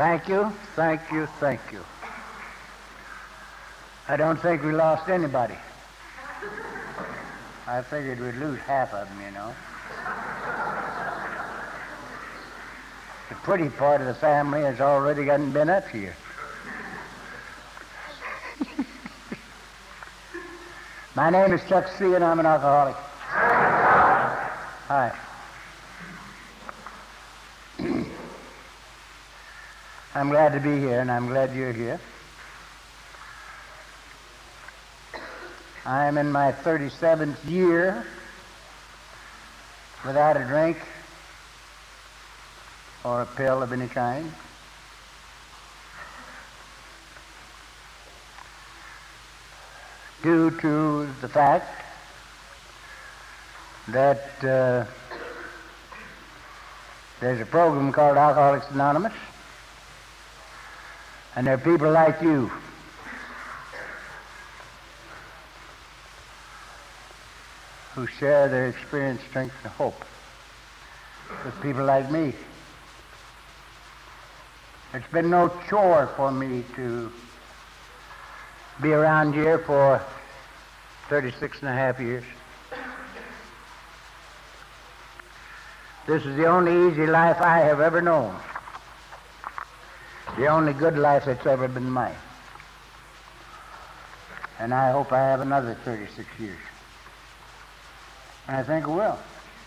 Thank you, thank you, thank you. I don't think we lost anybody. I figured we'd lose half of them, you know. The pretty part of the family has already been up here. My name is Chuck C. and I'm an alcoholic. Hi. I'm glad to be here, and I'm glad you're here. I am in my 37th year without a drink or a pill of any kind. Due to the fact that there's a program called Alcoholics Anonymous, and there are people like you who share their experience, strength, and hope with people like me. It's been no chore for me to be around here for 36 and a half years. This is the only easy life I have ever known. The only good life that's ever been mine. And I hope I have another 36 years. And I think I will.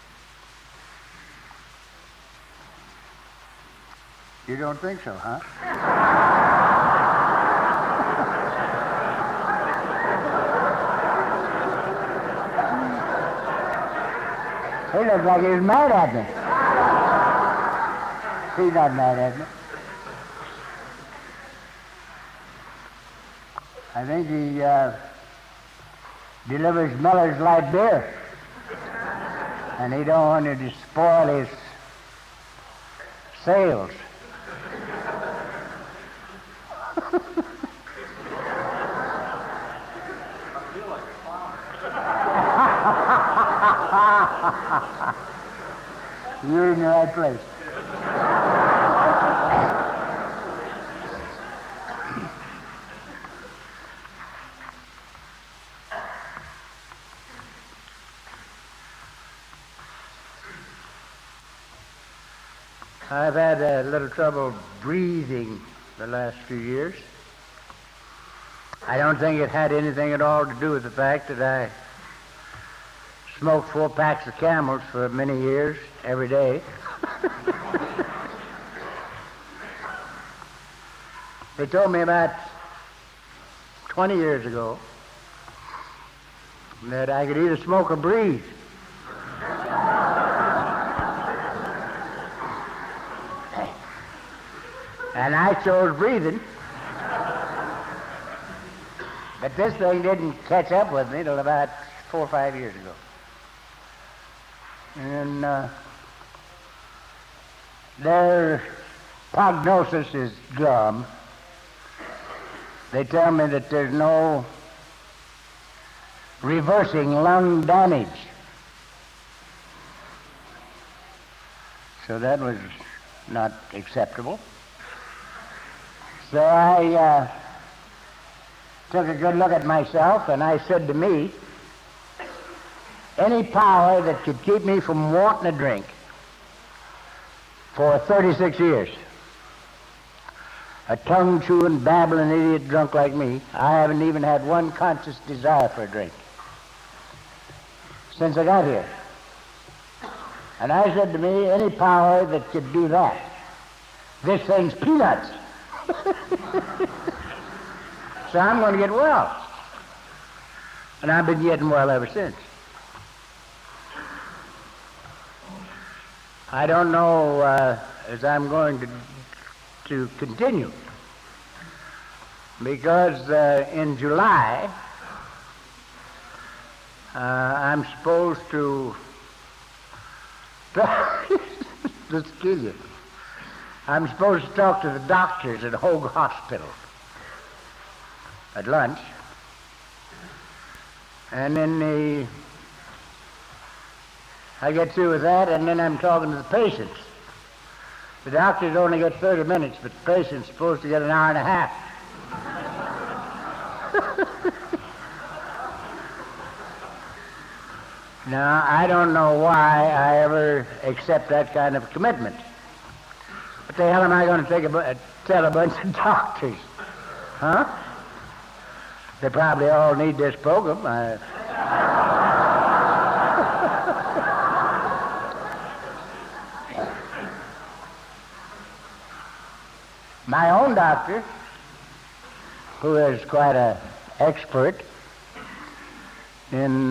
You don't think so, huh? He looks like he's mad at me. He's not mad at me. I think he delivers Miller's Light Beer. And he don't want to spoil his sales. You're in the right place. I've had a little trouble breathing the last few years. I don't think it had anything at all to do with the fact that I smoked 4 packs of Camels for many years, every day. They told me about 20 years ago that I could either smoke or breathe. And I chose breathing. But this thing didn't catch up with me till about 4 or 5 years ago. And their prognosis is glum. They tell me that there's no reversing lung damage. So that was not acceptable. So I took a good look at myself, and I said to me, any power that could keep me from wanting a drink for 36 years, a tongue-chewing, babbling idiot drunk like me, I haven't even had one conscious desire for a drink since I got here. And I said to me, any power that could do that, this thing's peanuts. So I'm going to get well. And I've been getting well ever since. I don't know as I'm going to continue, because in July I'm supposed to just kill you. I'm supposed to talk to the doctors at Hoag Hospital at lunch, and then I get through with that, and then I'm talking to the patients The doctors only get 30 minutes, but the patient's supposed to get an hour and a half. Now, I don't know why I ever accept that kind of commitment. What the hell am I going to tell a bunch of doctors? Huh? They probably all need this program. My own doctor, who is quite an expert in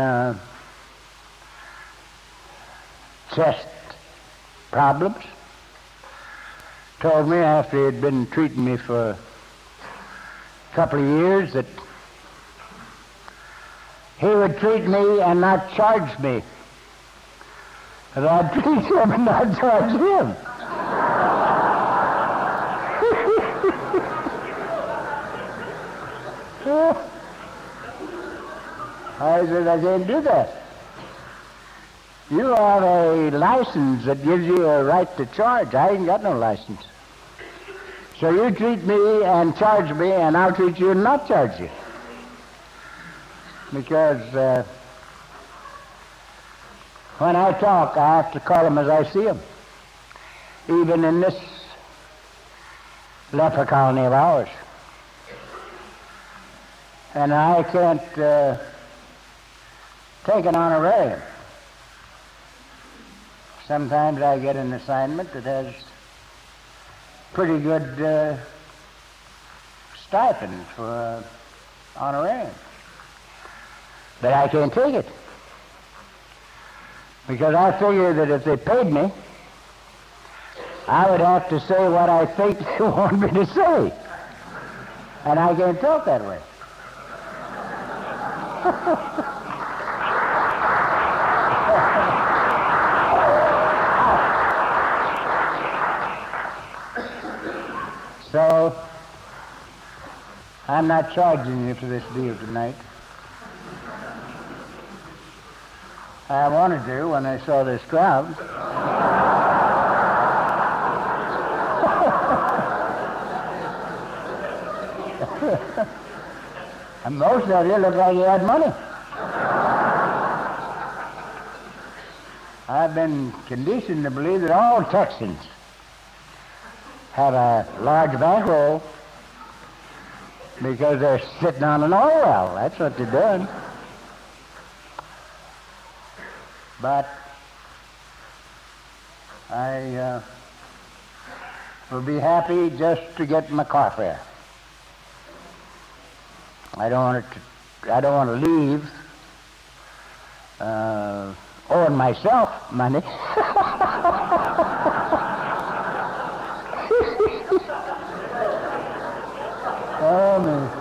chest problems, told me after he had been treating me for a couple of years that he would treat me and not charge me. That I'd treat him and not charge him. I said, I can't do that. You have a license that gives you a right to charge. I ain't got no license. So you treat me and charge me, and I'll treat you and not charge you. Because when I talk, I have to call them as I see them. Even in this leper colony of ours. And I can't take an honorarium. Sometimes I get an assignment that has pretty good stipend for honorarium. But I can't take it. Because I figure that if they paid me, I would have to say what I think they want me to say. And I can't talk that way. So, I'm not charging you for this deal tonight. I wanted to when I saw this crowd. And most of you look like you had money. I've been conditioned to believe that all Texans have a large bankroll because they're sitting on an oil well. That's what they're doing. But I will be happy just to get my car fare. I don't want to leave owing myself money. Oh, man.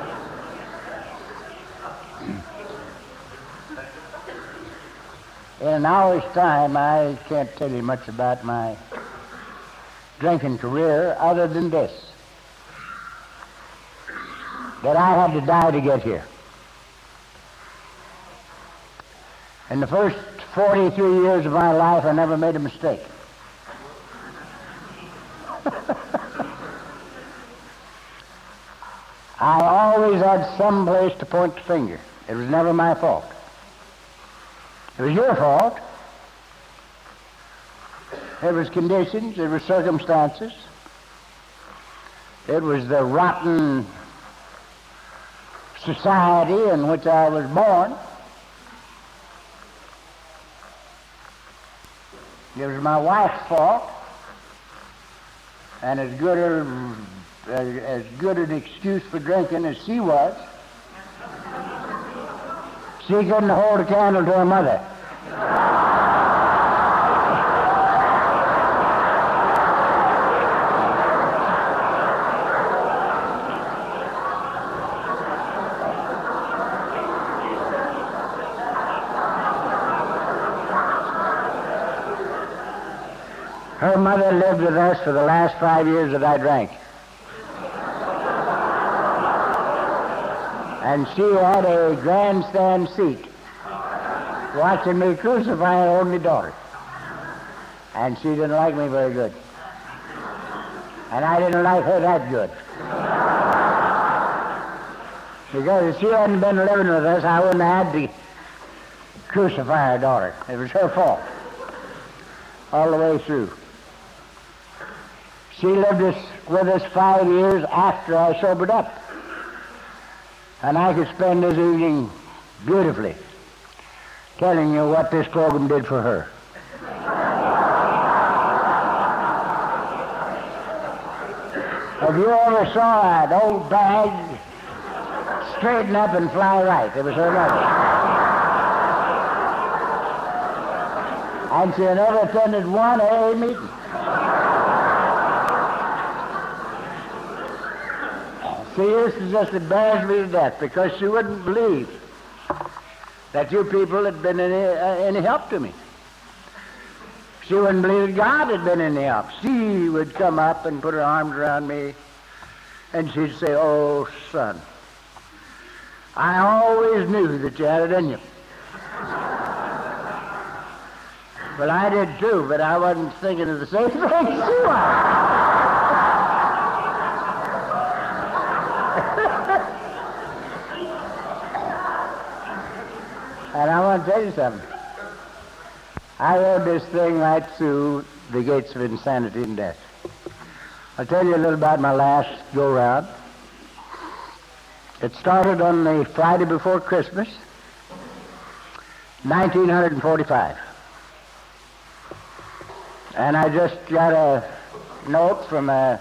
In an hour's time, I can't tell you much about my drinking career other than this, that I had to die to get here. In the first 43 years of my life, I never made a mistake. I always had some place to point the finger. It was never my fault. It was your fault. It was conditions. It was circumstances. It was the rotten society in which I was born. It was my wife's fault. And as good an excuse for drinking as she was, she couldn't hold a candle to her mother. Her mother lived with us for the last 5 years that I drank. And she had a grandstand seat watching me crucify her only daughter. And she didn't like me very good. And I didn't like her that good. Because if she hadn't been living with us, I wouldn't have had to crucify her daughter. It was her fault. All the way through. She lived with us 5 years after I sobered up. And I could spend this evening beautifully telling you what this program did for her. If you ever saw an old bag straighten up and fly right, it was her mother. And she never attended one AA meeting. She used to just embarrass me to death because she wouldn't believe that you people had been any help to me. She wouldn't believe that God had been any help. She would come up and put her arms around me, and she'd say, "Oh, son, I always knew that you had it in you." Well, I did too, but I wasn't thinking of the same thing she was. And I want to tell you something. I rode this thing right through the gates of insanity and death. I'll tell you a little about my last go-round. It started on the Friday before Christmas, 1945. And I just got a note from a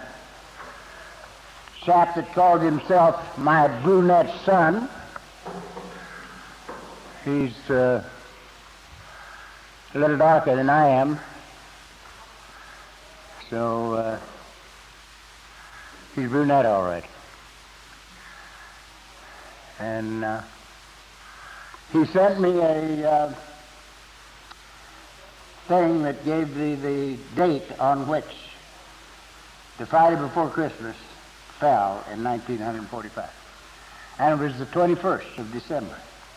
chap that called himself my brunette son. He's a little darker than I am, so he's brunette all right. And he sent me a thing that gave the date on which the Friday before Christmas fell in 1945. And it was the 21st of December.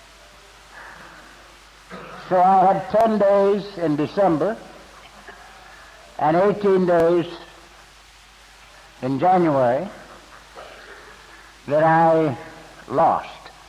So I had 10 days in December and 18 days in January that I lost.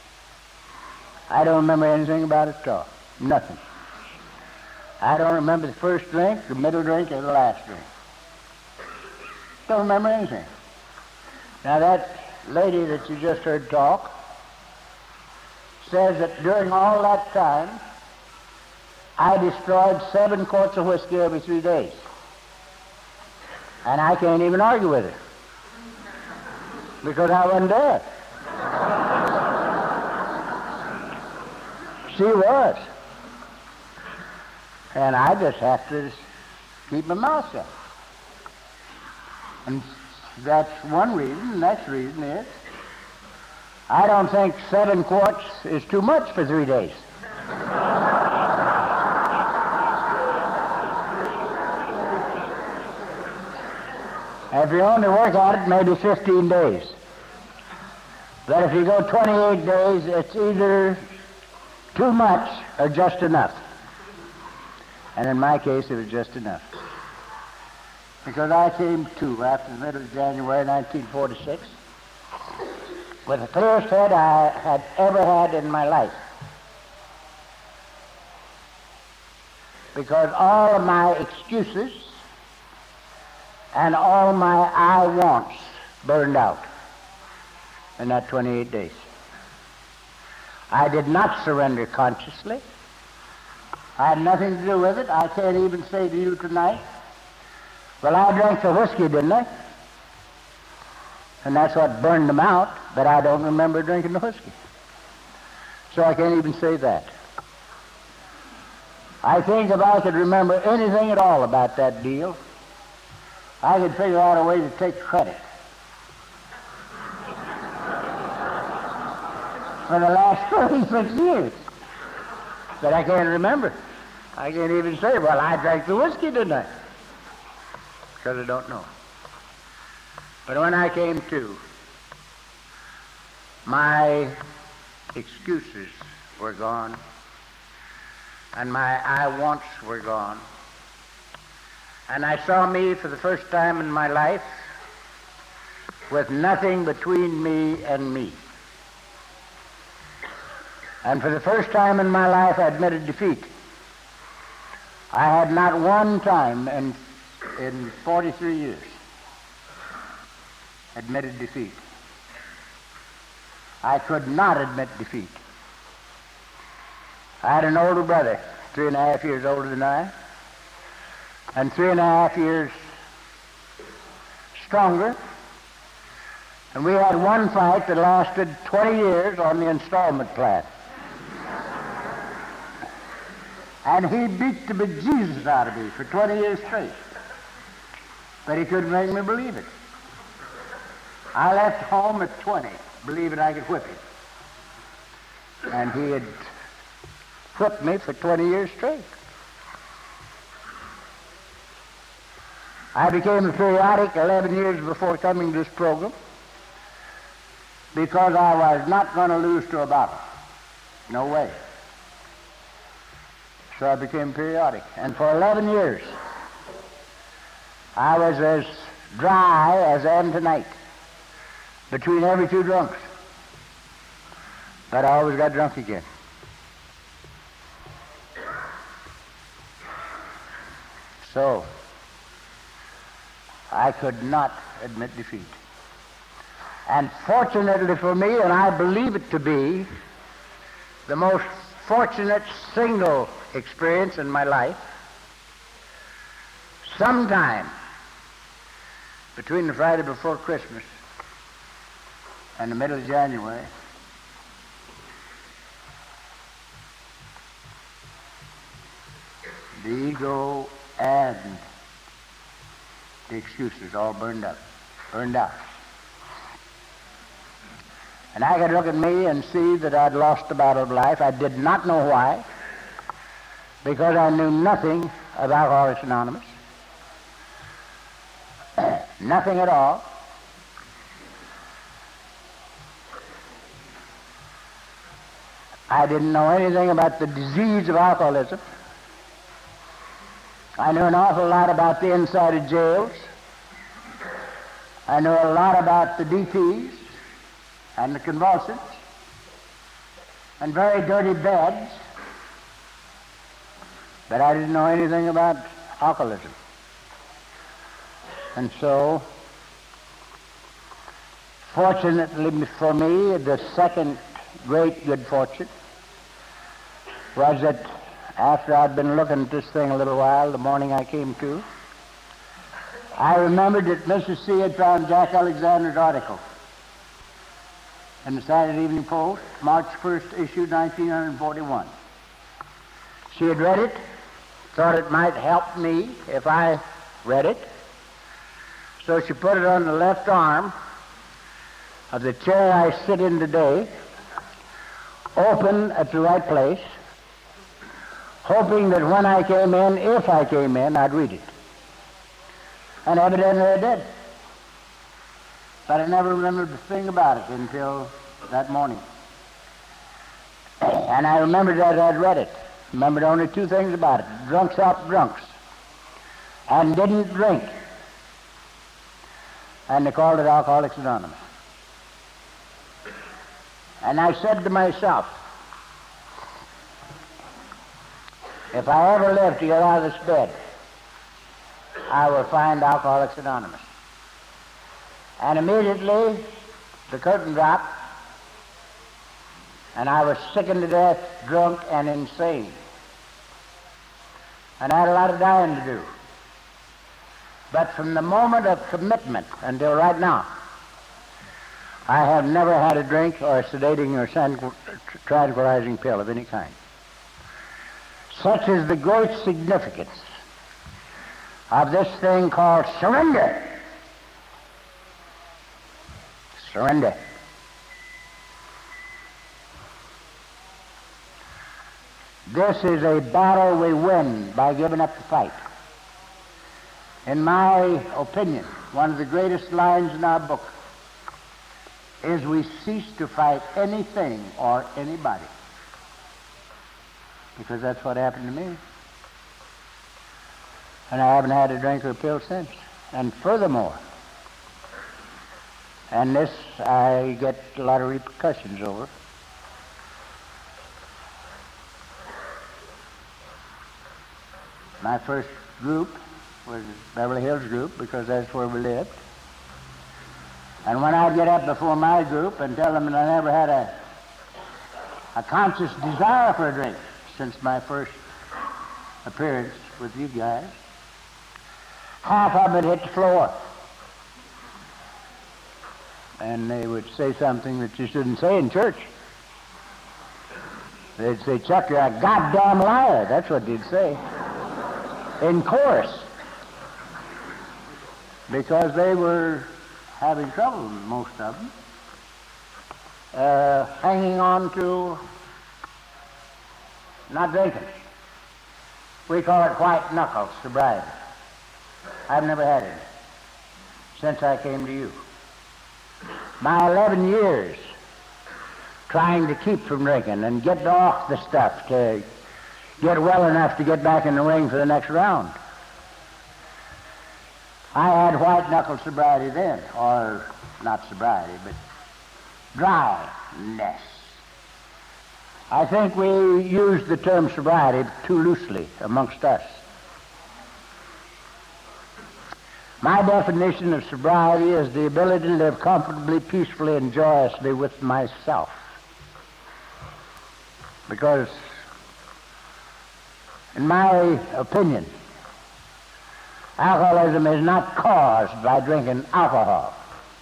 I don't remember anything about it at all. Nothing. I don't remember the first drink, the middle drink, or the last drink. Don't remember anything. Now that lady that you just heard talk says that during all that time I destroyed 7 quarts of whiskey every 3 days. And I can't even argue with her because I wasn't there. She was. And I just have to keep my mouth shut. And that's one reason. The next reason is I don't think 7 quarts is too much for 3 days. If you only work at it, maybe 15 days. But if you go 28 days, it's either too much or just enough. And in my case, it was just enough. Because I came to, after the middle of January 1946, with the clearest head I had ever had in my life. Because all of my excuses and all my I wants burned out in that 28 days. I did not surrender consciously. I had nothing to do with it. I can't even say to you tonight, well, I drank the whiskey, didn't I? And that's what burned them out, but I don't remember drinking the whiskey. So I can't even say that. I think if I could remember anything at all about that deal, I could figure out a way to take credit for the last 36 years. But I can't remember. I can't even say, well, I drank the whiskey, didn't I? Because I don't know. But when I came to, my excuses were gone, and my I wants were gone. And I saw me for the first time in my life with nothing between me and me. And for the first time in my life, I admitted defeat. I had not one time in 43 years admitted defeat. I could not admit defeat. I had an older brother, 3.5 years older than I, and 3.5 years stronger. And we had one fight that lasted 20 years on the installment plan. And he beat the bejesus out of me for 20 years straight. But he couldn't make me believe it. I left home at 20, believing I could whip him. And he had whipped me for 20 years straight. I became a periodic 11 years before coming to this program because I was not going to lose to a bottle. No way. So I became periodic. And for 11 years, I was as dry as I am tonight, between every two drunks. But I always got drunk again. So, I could not admit defeat. And fortunately for me, and I believe it to be the most fortunate single experience in my life, sometime between the Friday before Christmas and the middle of January, the ego and the excuses all burned out. And I could look at me and see that I'd lost the battle of life. I did not know why, because I knew nothing of Alcoholics Anonymous. Nothing at all. I didn't know anything about the disease of alcoholism. I knew an awful lot about the inside of jails. I knew a lot about the DPs and the convulsants and very dirty beds, but I didn't know anything about alcoholism. And so, fortunately for me, the second great good fortune was that after I'd been looking at this thing a little while, the morning I came to, I remembered that Mrs. C had found Jack Alexander's article in the Saturday Evening Post, March 1st issue, 1941. She had read it, thought it might help me if I read it, so she put it on the left arm of the chair I sit in today, open at the right place, hoping that when I came in, if I came in, I'd read it. And evidently I did. But I never remembered a thing about it until that morning. And I remembered that I'd read it. Remembered only two things about it. Drunks help drunks. And didn't drink. And they called it Alcoholics Anonymous. And I said to myself, if I ever live to get out of this bed, I will find Alcoholics Anonymous. And immediately the curtain dropped, and I was sickened to death, drunk, and insane. And I had a lot of dying to do. But from the moment of commitment until right now, I have never had a drink or a sedating or tranquilizing pill of any kind. Such is the great significance of this thing called surrender. Surrender. This is a battle we win by giving up the fight. In my opinion, one of the greatest lines in our book is we cease to fight anything or anybody. Because that's what happened to me. And I haven't had a drink or a pill since. And furthermore, And this I get a lot of repercussions over. My first group was Beverly Hills group because that's where we lived. And when I'd get up before my group and tell them that I never had a conscious desire for a drink since my first appearance with you guys, half of it hit the floor. And they would say something that you shouldn't say in church. They'd say, "Chuck, you're a goddamn liar." That's what they'd say. In chorus. Because they were having trouble, most of them, hanging on to not drinking. We call it white knuckle sobriety. I've never had it since I came to you. My 11 years trying to keep from drinking and get off the stuff to get well enough to get back in the ring for the next round. I had white-knuckle sobriety then, or not sobriety, but dryness. I think we use the term sobriety too loosely amongst us. My definition of sobriety is the ability to live comfortably, peacefully, and joyously with myself. Because, in my opinion, alcoholism is not caused by drinking alcohol.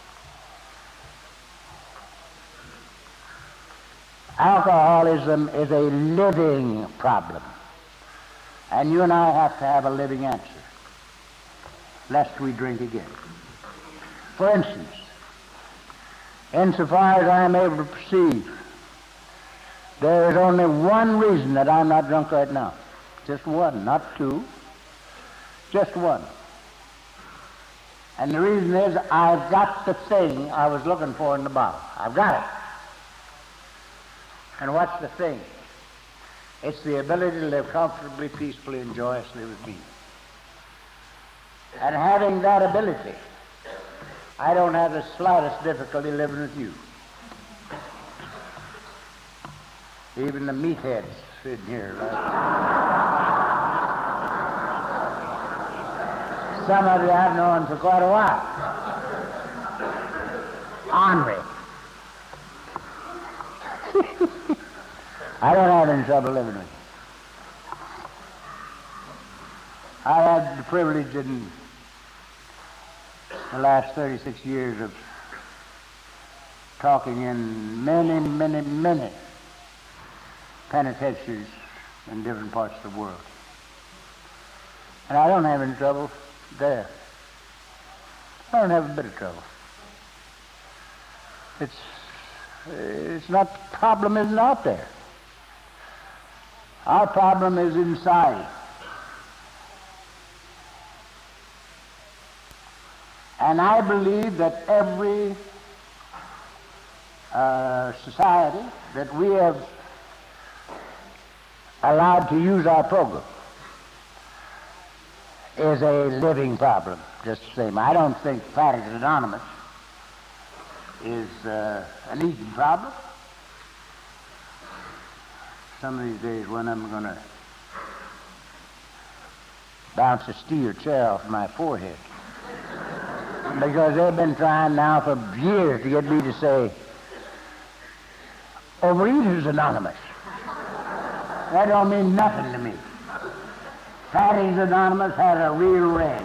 Alcoholism is a living problem. And you and I have to have a living answer, lest we drink again. For instance, insofar as I am able to perceive, there is only one reason that I'm not drunk right now. Just one, not two. Just one. And the reason is I've got the thing I was looking for in the bottle. I've got it. And what's the thing? It's the ability to live comfortably, peacefully, and joyously with me. And having that ability, I don't have the slightest difficulty living with you. Even the meatheads sitting here, some of you I've known for quite a while. Henri. I don't have any trouble living with you. I had the privilege in the last 36 years of talking in many, many, many penitentiaries in different parts of the world. And I don't have any trouble there. I don't have a bit of trouble. It's not, the problem isn't out there. Our problem is inside. And I believe that every society that we have allowed to use our program is a living problem, just the same. I don't think Fatties Anonymous is an eating problem. Some of these days when I'm going to bounce a steel chair off my forehead. Because they've been trying now for years to get me to say, Overeaters Anonymous. That don't mean nothing to me. Fatties Anonymous has a real ring.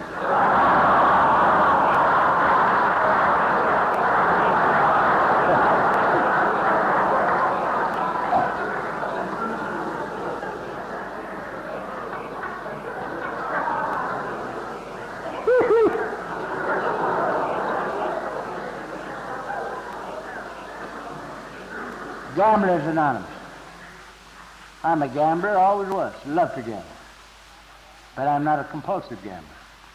Gamblers Anonymous. I'm a gambler, always was, love to gamble. But I'm not a compulsive gambler.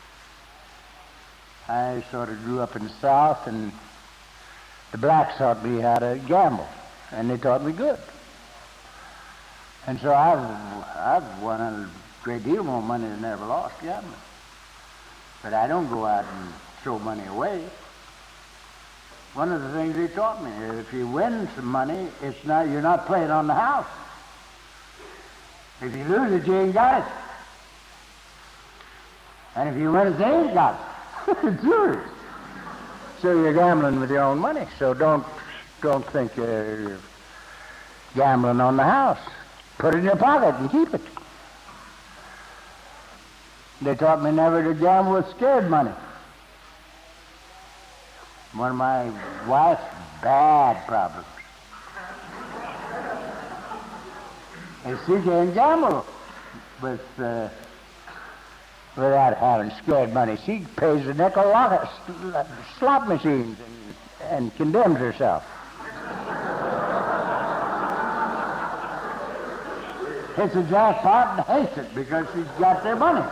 I sort of grew up in the South, and the blacks taught me how to gamble, and they taught me good. And so I've won a great deal more money than I ever lost gambling. But I don't go out and throw money away. one of the things he taught me is if you win some money, you're not playing on the house. If you lose it, you ain't got it. And if you win it, they ain't got it. It's yours. So you're gambling with your own money. So don't think you're gambling on the house. Put it in your pocket and keep it. They taught me never to gamble with scared money. One of my wife's bad problems is she can't gamble without having scared money. She pays a nickel lot of slot machines and condemns herself. Hits a jackpot and hates it because she's got their money.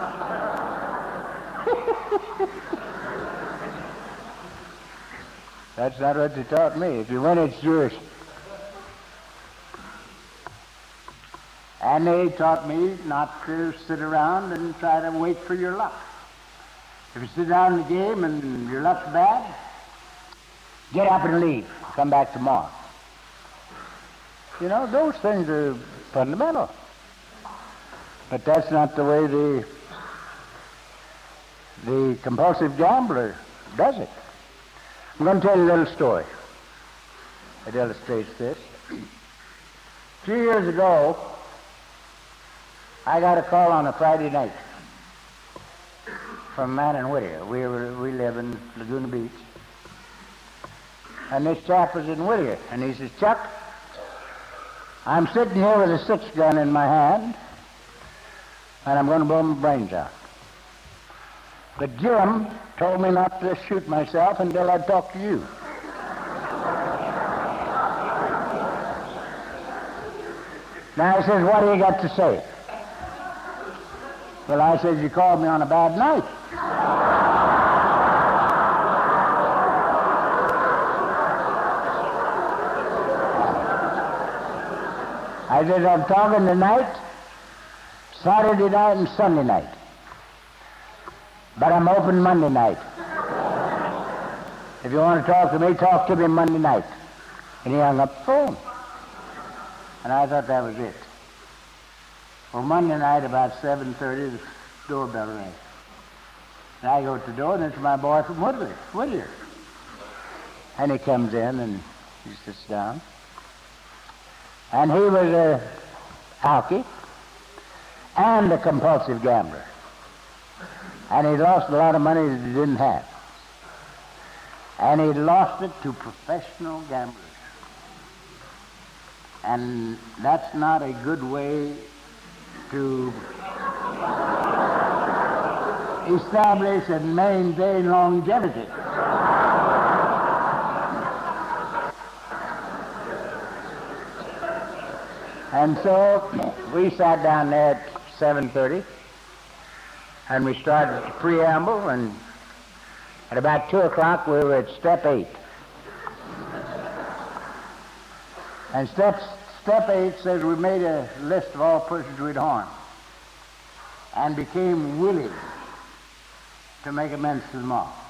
That's not what they taught me. If you win, it's yours. And they taught me not to sit around and try to wait for your luck. If you sit down in the game and your luck's bad, get up and leave. Come back tomorrow. You know, those things are fundamental. But that's not the way the compulsive gambler does it. I'm going to tell you a little story that illustrates this. A few years ago, I got a call on a Friday night from a man in Whittier. We live in Laguna Beach. And this chap was in Whittier. And he says, Chuck, I'm sitting here with a 6-gun in my hand, and I'm going to blow my brains out. But Jim told me not to shoot myself until I'd talk to you. Now he says, what do you got to say? Well, I said, you called me on a bad night. I said, I'm talking tonight, Saturday night and Sunday night. But I'm open Monday night. If you want to talk to me Monday night. And he hung up the phone. And I thought that was it. Well, Monday night about 7:30, the doorbell rang. And I go to the door, and it's my boy from Whittier. And he comes in, and he sits down. And he was a alkie and a compulsive gambler. And he'd lost a lot of money that he didn't have. And he'd lost it to professional gamblers. And that's not a good way to establish and maintain longevity. And so we sat down there at 7:30, and we started the preamble, and at about 2 o'clock we were at step 8. And step 8 says we made a list of all persons we'd harmed and became willing to make amends to them all.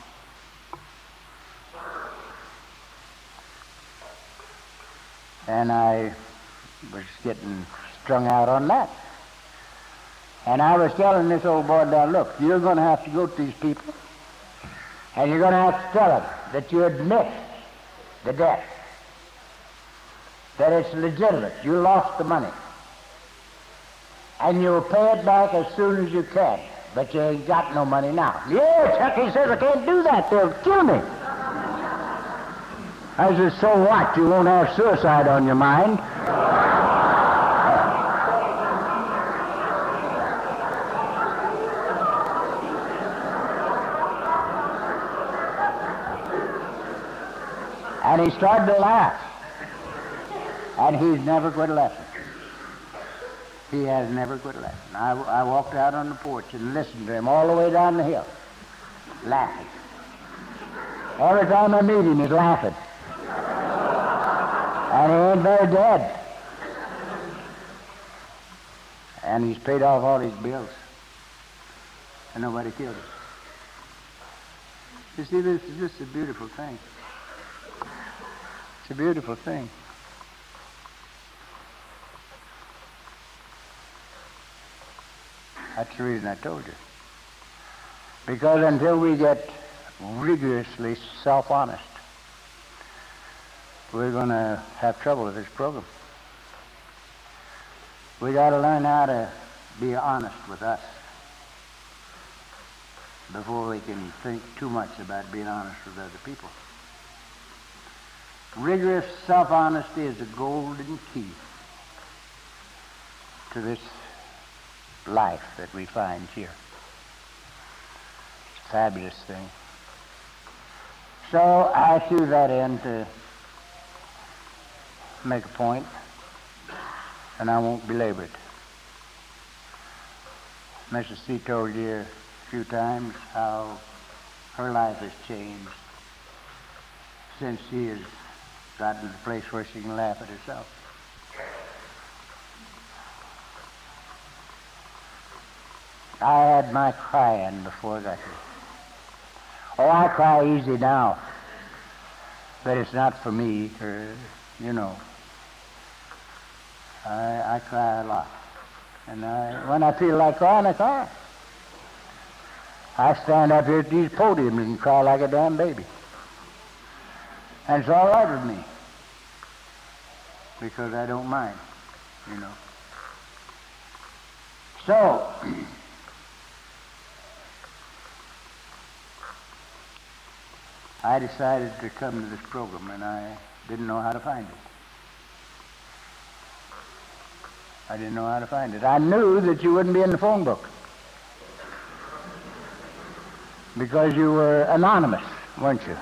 And I was getting strung out on that. And I was telling this old boy down, look, you're going to have to go to these people, and you're going to have to tell them that you admit the debt, that it's legitimate, you lost the money, and you'll pay it back as soon as you can, but you ain't got no money now. Yeah, Chuck, he says, I can't do that, they'll kill me. I said, so what? You won't have suicide on your mind. And he started to laugh. And he's never quit laughing. He has never quit laughing. I walked out on the porch and listened to him all the way down the hill, laughing. Every time I meet him, he's laughing. And he ain't very dead. And he's paid off all his bills. And nobody killed him. You see, this is just a beautiful thing. It's a beautiful thing. That's the reason I told you. Because until we get rigorously self-honest, we're going to have trouble with this program. We got to learn how to be honest with us before we can think too much about being honest with other people. Rigorous self-honesty is the golden key to this life that we find here. It's a fabulous thing. So I threw that in to make a point, and I won't belabor it. Mrs. C told you a few times how her life has changed since she has gotten to the place where she can laugh at herself. I had my crying before I got here. Oh, I cry easy now, but it's not for me, you know. I cry a lot. And when I feel like crying, I cry. I stand up here at these podiums and cry like a damn baby. And it's all right with me, because I don't mind, you know. So, I decided to come to this program, and I didn't know how to find it. I didn't know how to find it. I knew that you wouldn't be in the phone book because you were anonymous, weren't you?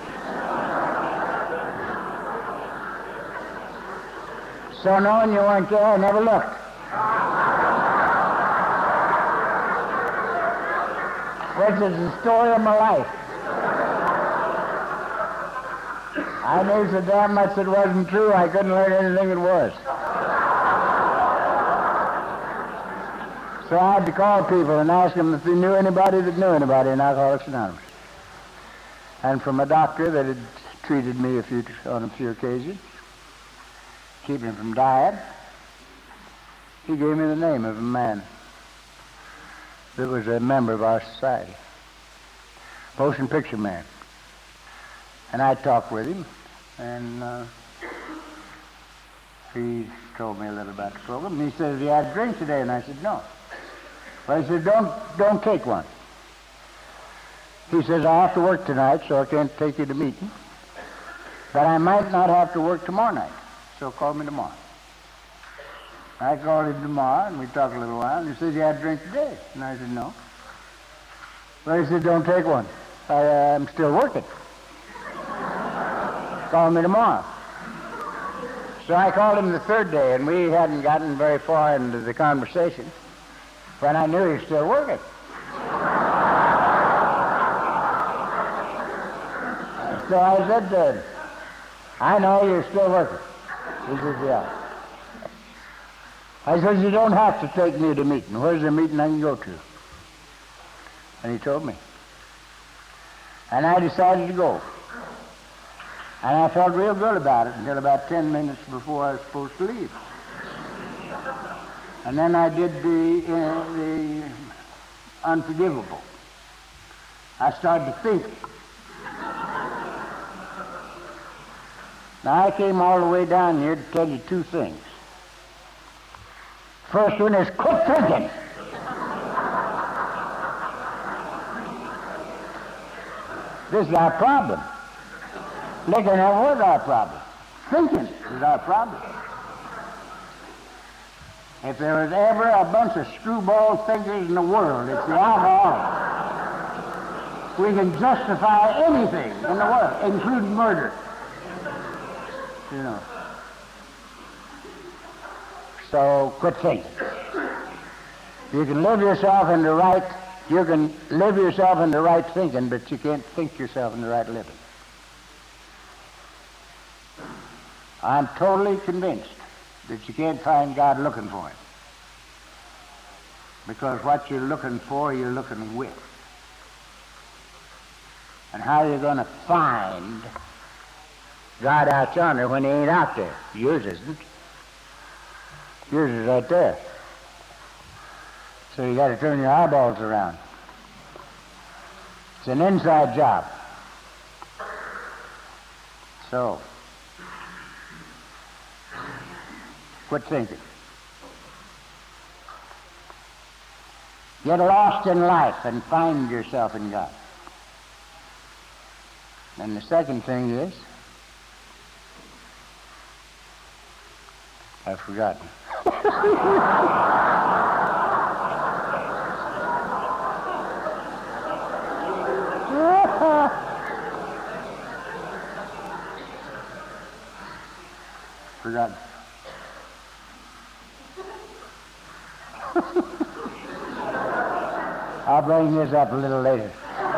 So knowing you weren't there, I never looked. Which is the story of my life. I knew so damn much it wasn't true, I couldn't learn anything that was. So I had to call people and ask them if they knew anybody that knew anybody in Alcoholics Anonymous. And from a doctor that had treated me on a few occasions, keeping me from dying, he gave me the name of a man that was a member of our society, motion picture man. And I talked with him, and he told me a little about the program. And he said, "Have you had a drink today?" And I said, "No." Well, he said, don't take one. He says, "I have to work tonight, so I can't take you to meeting. But I might not have to work tomorrow night, so call me tomorrow." I called him tomorrow, and we talked a little while, and he said, "You had a drink today?" And I said, "No." Well, he said, "Don't take one. I'm still working. Call me tomorrow." So I called him the third day, and we hadn't gotten very far into the conversation when I knew he was still working. So I said, "I know you're still working." He says, "Yeah." I said, "You don't have to take me to a meeting. Where's the meeting I can go to?" And he told me. And I decided to go. And I felt real good about it until about 10 minutes before I was supposed to leave. And then I did the unforgivable. I started to think. Now, I came all the way down here to tell you two things. First one is quit thinking. This is our problem. Looking at what is our problem? Thinking is our problem. If there was ever a bunch of screwball thinkers in the world, it's the alcoholics. We can justify anything in the world, including murder. You know. So quit thinking. You can live yourself into right thinking, but you can't think yourself into right living. I'm totally convinced that you can't find God looking for him. Because what you're looking for, you're looking with. And how you're going to find God out yonder when he ain't out there. Yours isn't. Yours is right there. So you got to turn your eyeballs around. It's an inside job. So, quit thinking. Get lost in life and find yourself in God. And the second thing is, I've forgotten. Forgotten. I'll bring this up a little later.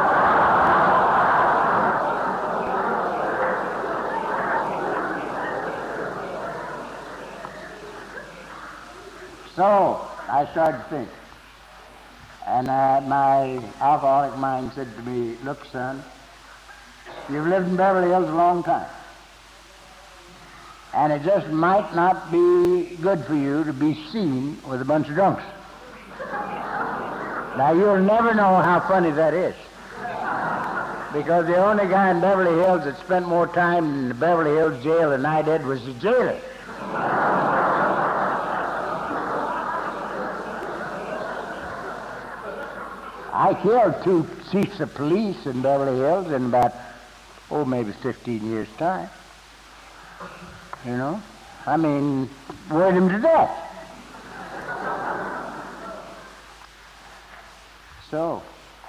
So, I started to think. And my alcoholic mind said to me, look, son, you've lived in Beverly Hills a long time. And it just might not be good for you to be seen with a bunch of drunks. Now, you'll never know how funny that is. Because the only guy in Beverly Hills that spent more time in the Beverly Hills jail than I did was the jailer. I killed 2 chiefs of police in Beverly Hills in about, maybe 15 years' time. You know? I mean, worried him to death. So,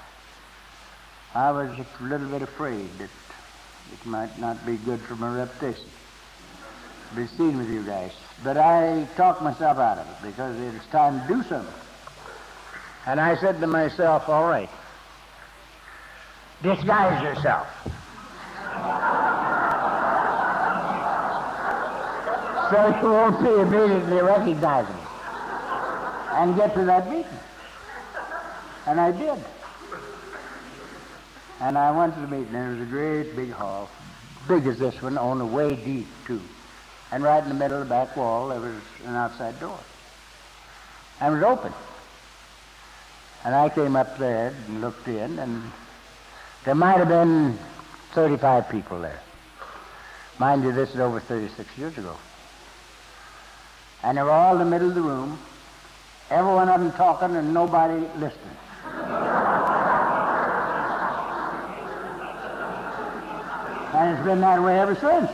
I was a little bit afraid that it might not be good for my reputation to be seen with you guys. But I talked myself out of it because it was time to do something. And I said to myself, all right, disguise yourself. So you won't be immediately recognizable. And get to that meeting. And I did. And I went to the meeting. There was a great big hall, big as this one, only way deep, too. And right in the middle of the back wall, there was an outside door. And it was open. And I came up there and looked in, and there might have been 35 people there. Mind you, this is over 36 years ago. And they were all in the middle of the room, every one of them talking and nobody listening. And it's been that way ever since.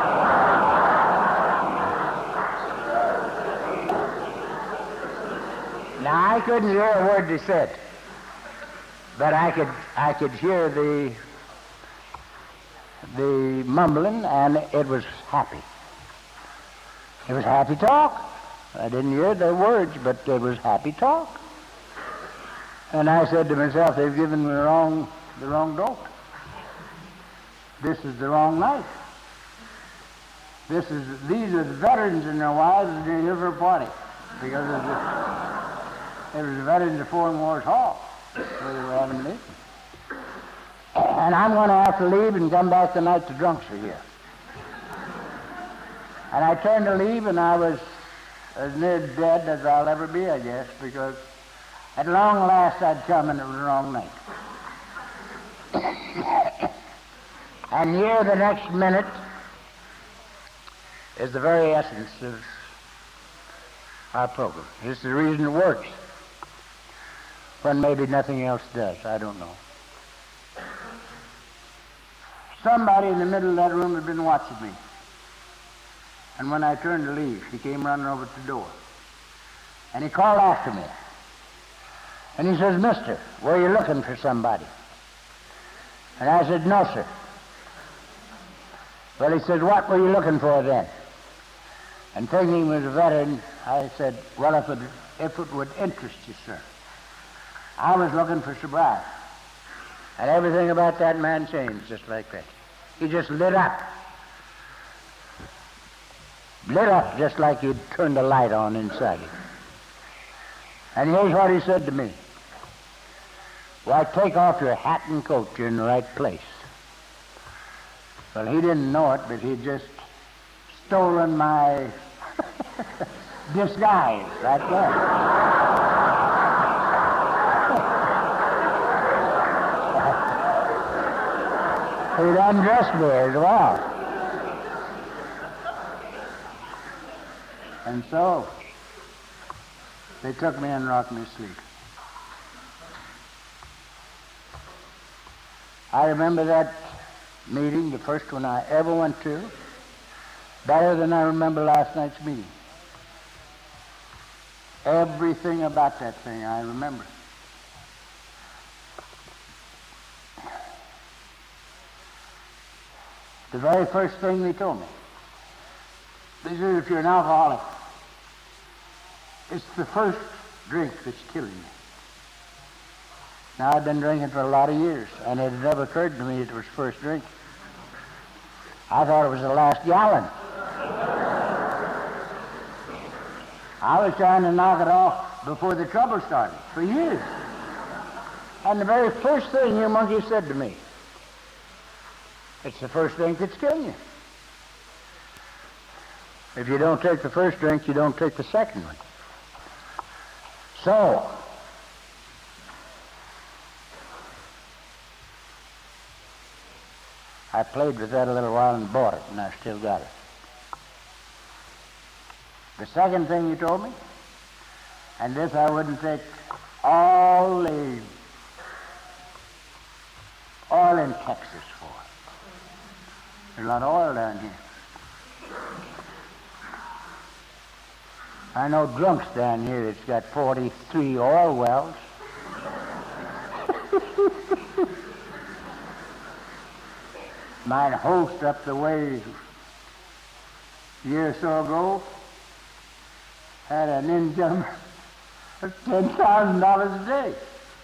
Now, I couldn't hear a word they said, but I could hear the mumbling, and it was happy. It was happy talk. I didn't hear their words, but it was happy talk. And I said to myself, they've given me the wrong dope. This is the wrong night. These are the veterans and their wives, and they're here for a party. Because it was the veterans of Foreign Wars Hall where they were having a meeting. And I'm going to have to leave and come back the night the drunks are here. And I turned to leave, and I was as near dead as I'll ever be, I guess, because at long last I'd come and it was the wrong night. And here the next minute is the very essence of our program. This is the reason it works. When maybe nothing else does, I don't know. Somebody in the middle of that room had been watching me. And when I turned to leave, he came running over to the door. And he called after me. And he says, "Mister, were you looking for somebody?" And I said, "No, sir." Well, he said, "What were you looking for then?" And thinking he was a veteran, I said, "Well, if it would interest you, sir, I was looking for sobriety." And everything about that man changed just like that. He just lit up. Lit up just like you'd turned the light on inside him. And here's what he said to me. "Why, take off your hat and coat. You're in the right place." Well, he didn't know it, but he'd just stolen my disguise right there. He'd undressed me as well. And so, they took me and rocked me to sleep. I remember that meeting, the first one I ever went to, better than I remember last night's meeting. Everything about that thing I remember. The very first thing they told me, they said, if you're an alcoholic, it's the first drink that's killing you. Now, I've been drinking for a lot of years, and it had never occurred to me it was first drink. I thought it was the last gallon. I was trying to knock it off before the trouble started, for years. And the very first thing you monkey said to me, it's the first drink that's killing you. If you don't take the first drink, you don't take the second one. So, I played with that a little while and bought it, and I still got it. The second thing you told me, and this I wouldn't take all the oil in Texas for. There's a lot of oil down here. I know drunks down here that's got 43 oil wells. My host up the way a year or so ago had an income of $10,000 a day.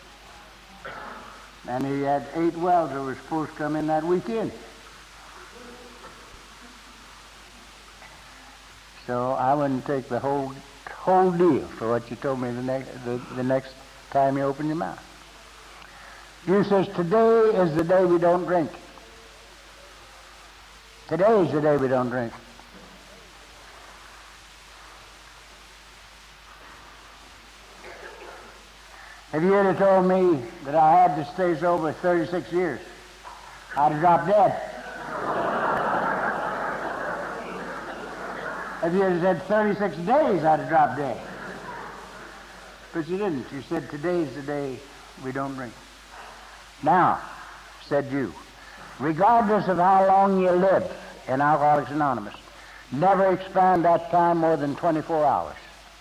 And he had 8 wells that were supposed to come in that weekend. So I wouldn't take the whole deal for what you told me the next time you open your mouth. You says, today is the day we don't drink. Today is the day we don't drink. If you had told me that I had to stay sober 36 years, I'd have dropped dead. If you had said 36 days, I'd have dropped dead. But you didn't. You said today's the day we don't drink. Now, said you, regardless of how long you live in Alcoholics Anonymous, never expand that time more than 24 hours.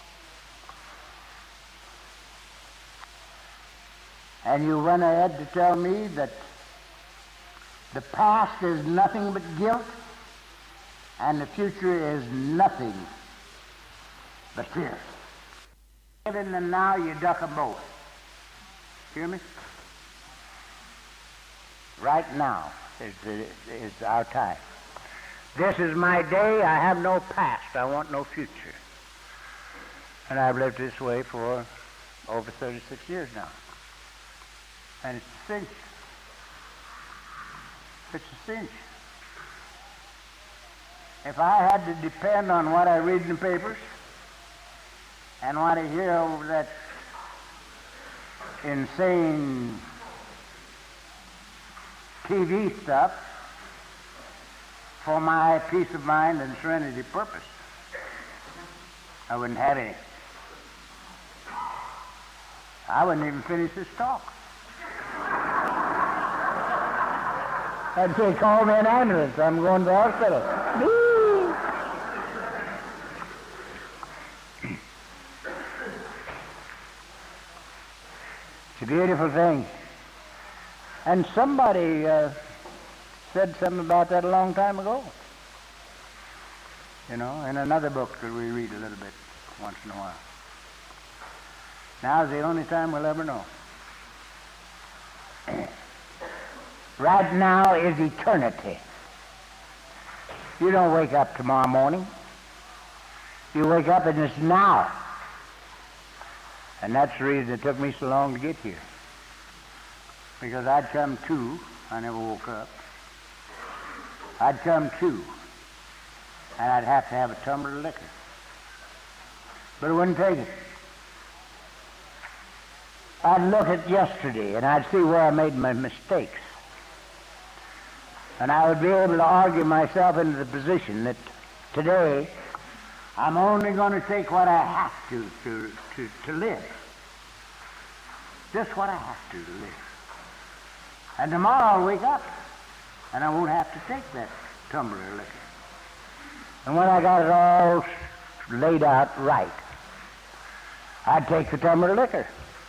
And you went ahead to tell me that the past is nothing but guilt, and the future is nothing but fear. Even and now you duck them both. Hear me? Right now is our time. This is my day. I have no past. I want no future. And I've lived this way for over 36 years now. And it's a cinch. It's a cinch. If I had to depend on what I read in the papers and what I hear over that insane TV stuff for my peace of mind and serenity purpose, I wouldn't have any. I wouldn't even finish this talk. I'd say, call me an ambulance. I'm going to the hospital. It's a beautiful thing. And somebody said something about that a long time ago. You know, in another book that we read a little bit once in a while. Now's the only time we'll ever know. Right now is eternity. You don't wake up tomorrow morning. You wake up and it's now. And that's the reason it took me so long to get here. Because I'd come to, I never woke up. I'd come to, and I'd have to have a tumbler of liquor. But I wouldn't take it. I'd look at yesterday, and I'd see where I made my mistakes. And I would be able to argue myself into the position that today I'm only going to take what I have to live. Just what I have to live. And tomorrow I'll wake up, and I won't have to take that tumbler of liquor. And when I got it all laid out right, I'd take the tumbler of liquor.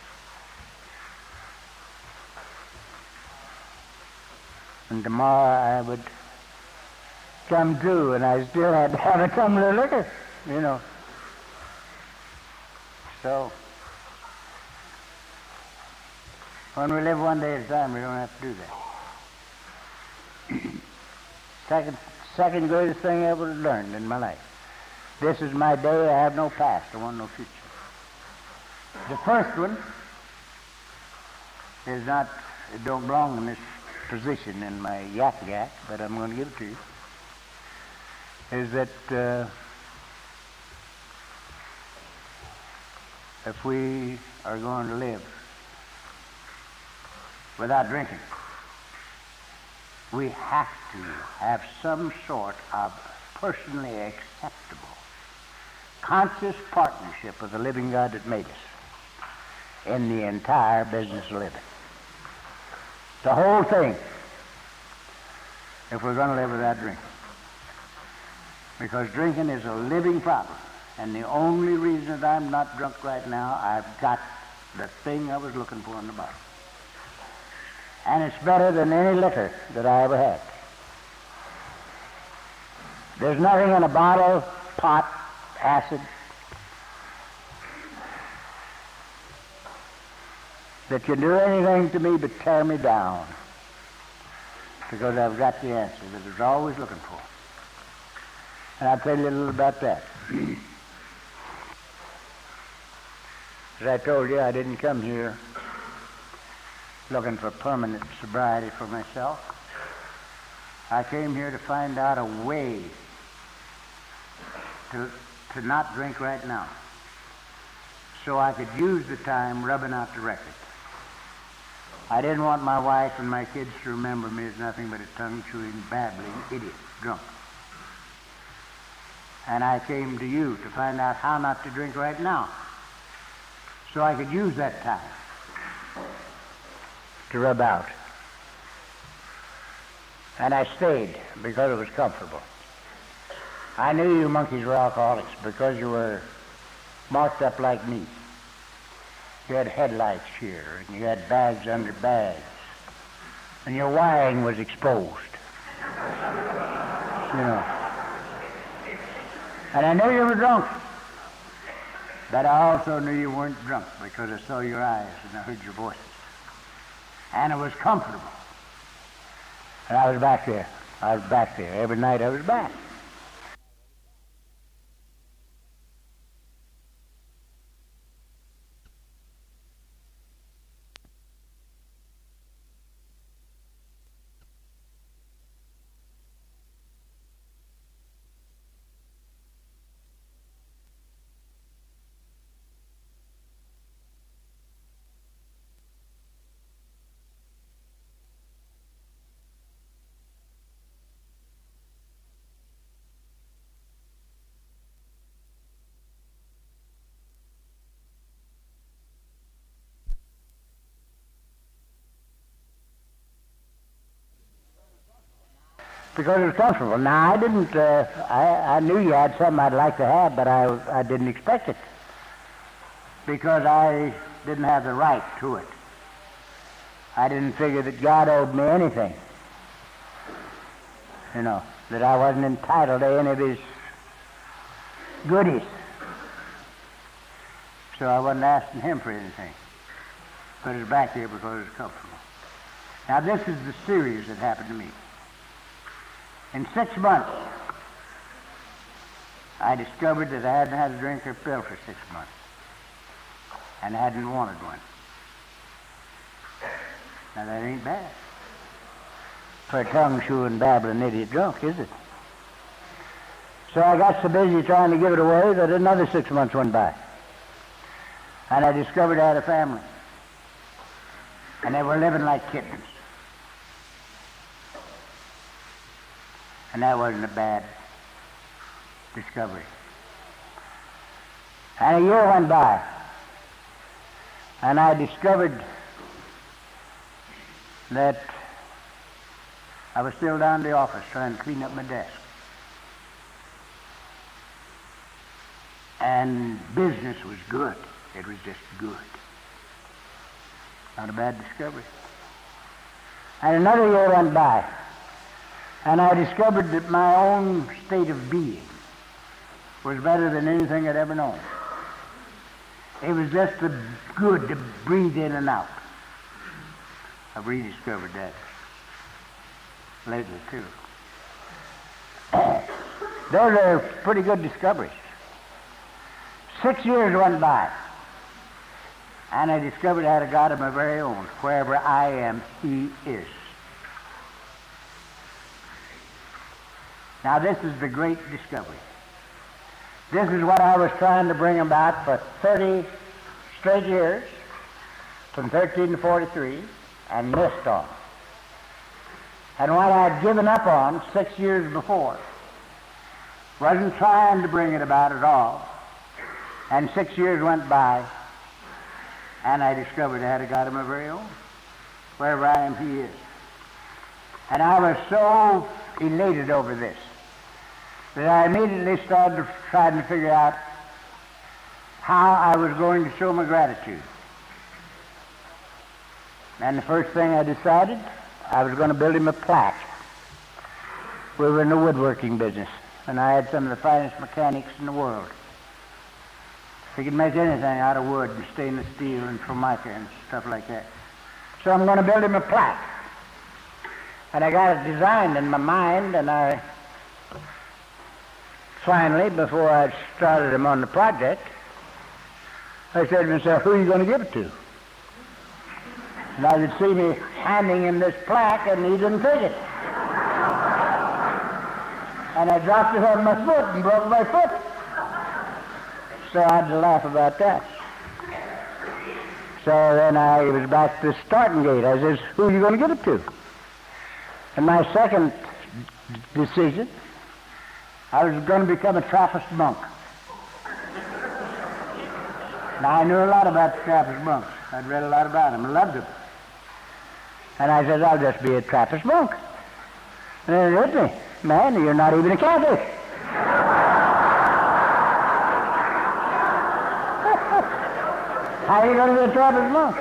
And tomorrow I would come to, and I still had to have a tumbler of liquor, you know. So, when we live one day at a time, we don't have to do that. Second greatest thing I ever learned in my life. This is my day, I have no past, I want no future. The first one is not, it don't belong in this position in my yak, but I'm going to give it to you, is that if we are going to live without drinking, we have to have some sort of personally acceptable, conscious partnership with the living God that made us in the entire business of living. The whole thing, if we're going to live without drinking. Because drinking is a living problem. And the only reason that I'm not drunk right now, I've got the thing I was looking for in the bottle. And it's better than any liquor that I ever had. There's nothing in a bottle, pot, acid, that can do anything to me but tear me down, because I've got the answer that I was always looking for. And I'll tell you a little about that. As I told you, I didn't come here looking for permanent sobriety for myself. I came here to find out a way to not drink right now, so I could use the time rubbing out the record. I didn't want my wife and my kids to remember me as nothing but a tongue-chewing, babbling idiot, drunk. And I came to you to find out how not to drink right now, so I could use that time to rub out. And I stayed because it was comfortable. I knew you monkeys were alcoholics because you were marked up like me. You had headlights here, and you had bags under bags, and your wiring was exposed. You know. And I knew you were drunk, but I also knew you weren't drunk because I saw your eyes and I heard your voices. And it was comfortable. And I was back there. I was back there. Every night I was back. Because it was comfortable. Now, I didn't, I knew you had something I'd like to have, but I didn't expect it. Because I didn't have the right to it. I didn't figure that God owed me anything. You know, that I wasn't entitled to any of his goodies. So I wasn't asking him for anything. But it was back here because it was comfortable. Now, this is the series that happened to me. In 6 months, I discovered that I hadn't had a drink or pill for 6 months, and I hadn't wanted one. Now, that ain't bad. for a tongue-chewing, babbling idiot drunk, is it? So I got so busy trying to give it away that another 6 months went by. And I discovered I had a family. And they were living like kittens. And that wasn't a bad discovery. And a year went by. And I discovered that I was still down in the office trying to clean up my desk. And business was good. It was just good. Not a bad discovery. And another year went by, and I discovered that my own state of being was better than anything I'd ever known. It was just good to breathe in and out. I've rediscovered that lately, too. Those are pretty good discoveries. 6 years went by, and I discovered I had a God of my very own. Wherever I am, He is. Now, this is the great discovery. This is what I was trying to bring about for 30 straight years, from 13 to 43, and missed on. And what I'd given up on 6 years before, wasn't trying to bring it about at all. And 6 years went by, and I discovered I had a God of my very own. Wherever I am, He is. And I was so elated over this that I immediately started trying to figure out how I was going to show my gratitude. And the first thing I decided, I was going to build him a plaque. We were in the woodworking business, and I had some of the finest mechanics in the world. He could make anything out of wood and stainless steel and formica and stuff like that. So I'm going to build him a plaque. And I got it designed in my mind, and I finally, before I started him on the project, I said to myself, who are you going to give it to? And I could see me handing him this plaque, and he didn't take it. And I dropped it on my foot and broke my foot. So I had to laugh about that. So then I was back to the starting gate. I says, who are you going to give it to? And my second decision, I was going to become a Trappist monk. Now, I knew a lot about the Trappist monks. I'd read a lot about them. I loved them. And I said, I'll just be a Trappist monk. And they looked at me, man, you're not even a Catholic. How are you going to be a Trappist monk?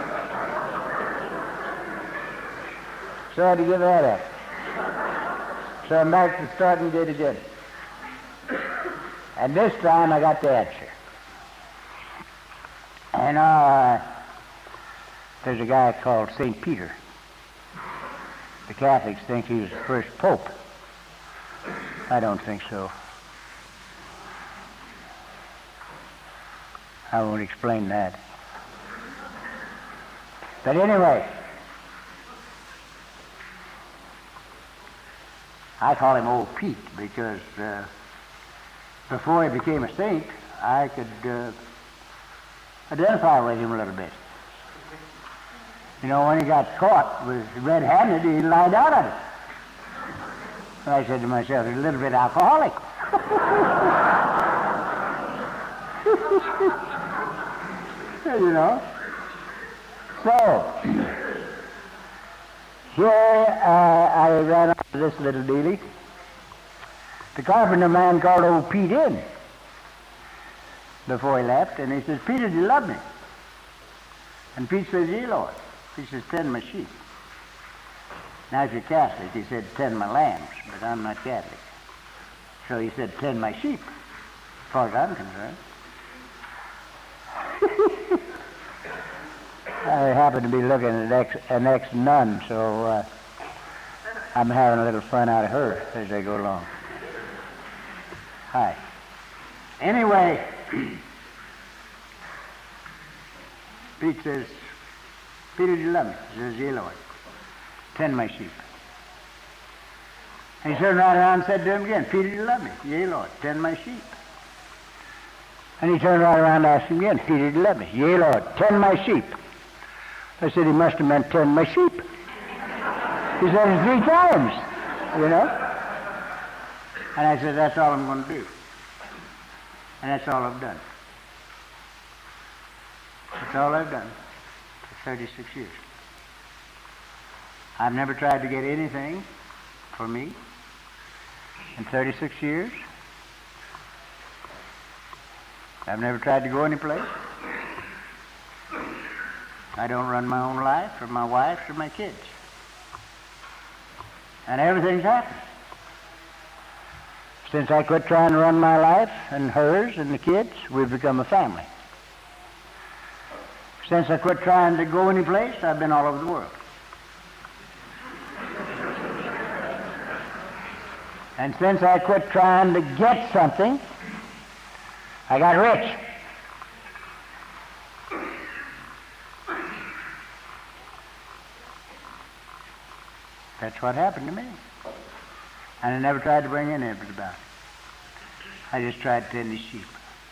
So I had to give that up. So I'm back to the starting gate again. And this time I got the answer. And there's a guy called St. Peter. The Catholics think he was the first pope. I don't think so. I won't explain that. But anyway, I call him Old Pete because before he became a saint, I could identify with him a little bit. You know, when he got caught with red-handed, he lied out of it. And I said to myself, he's a little bit alcoholic. You know. So, here I ran up to this little dealie. The carpenter man called Old Pete in before he left, and he says, Peter, do you love me? And Pete says, yeah, Lord. He says, tend my sheep. Now, if you're Catholic, he said, tend my lambs, but I'm not Catholic. So he said, tend my sheep, as far as I'm concerned. I happen to be looking at an ex-nun, so I'm having a little fun out of her as I go along. Hi. Anyway, Pete says, Peter, do you love me? He says, yeah, Lord. Tend my sheep. And he turned right around and said to him again, Peter, do you love me? Yea, Lord, tend my sheep. And he turned right around and asked him again, Peter, do you love me? Yea, Lord, tend my sheep. I said, he must have meant tend my sheep. He said it 3 times, you know. And I said, that's all I'm going to do. And that's all I've done. That's all I've done for 36 years. I've never tried to get anything for me in 36 years. I've never tried to go any place. I don't run my own life or my wife's or my kids. And everything's happened. Since I quit trying to run my life and hers and the kids, we've become a family. Since I quit trying to go any place, I've been all over the world. And since I quit trying to get something, I got rich. That's what happened to me. And I never tried to bring any of it about. I just tried to tend the sheep.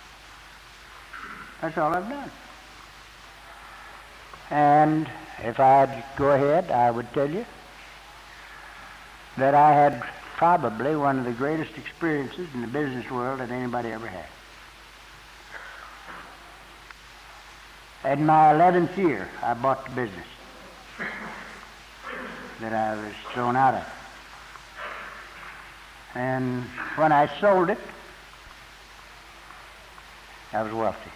That's all I've done. And if I'd go ahead, I would tell you that I had probably one of the greatest experiences in the business world that anybody ever had. In my 11th year, I bought the business that I was thrown out of. And when I sold it, I was wealthy.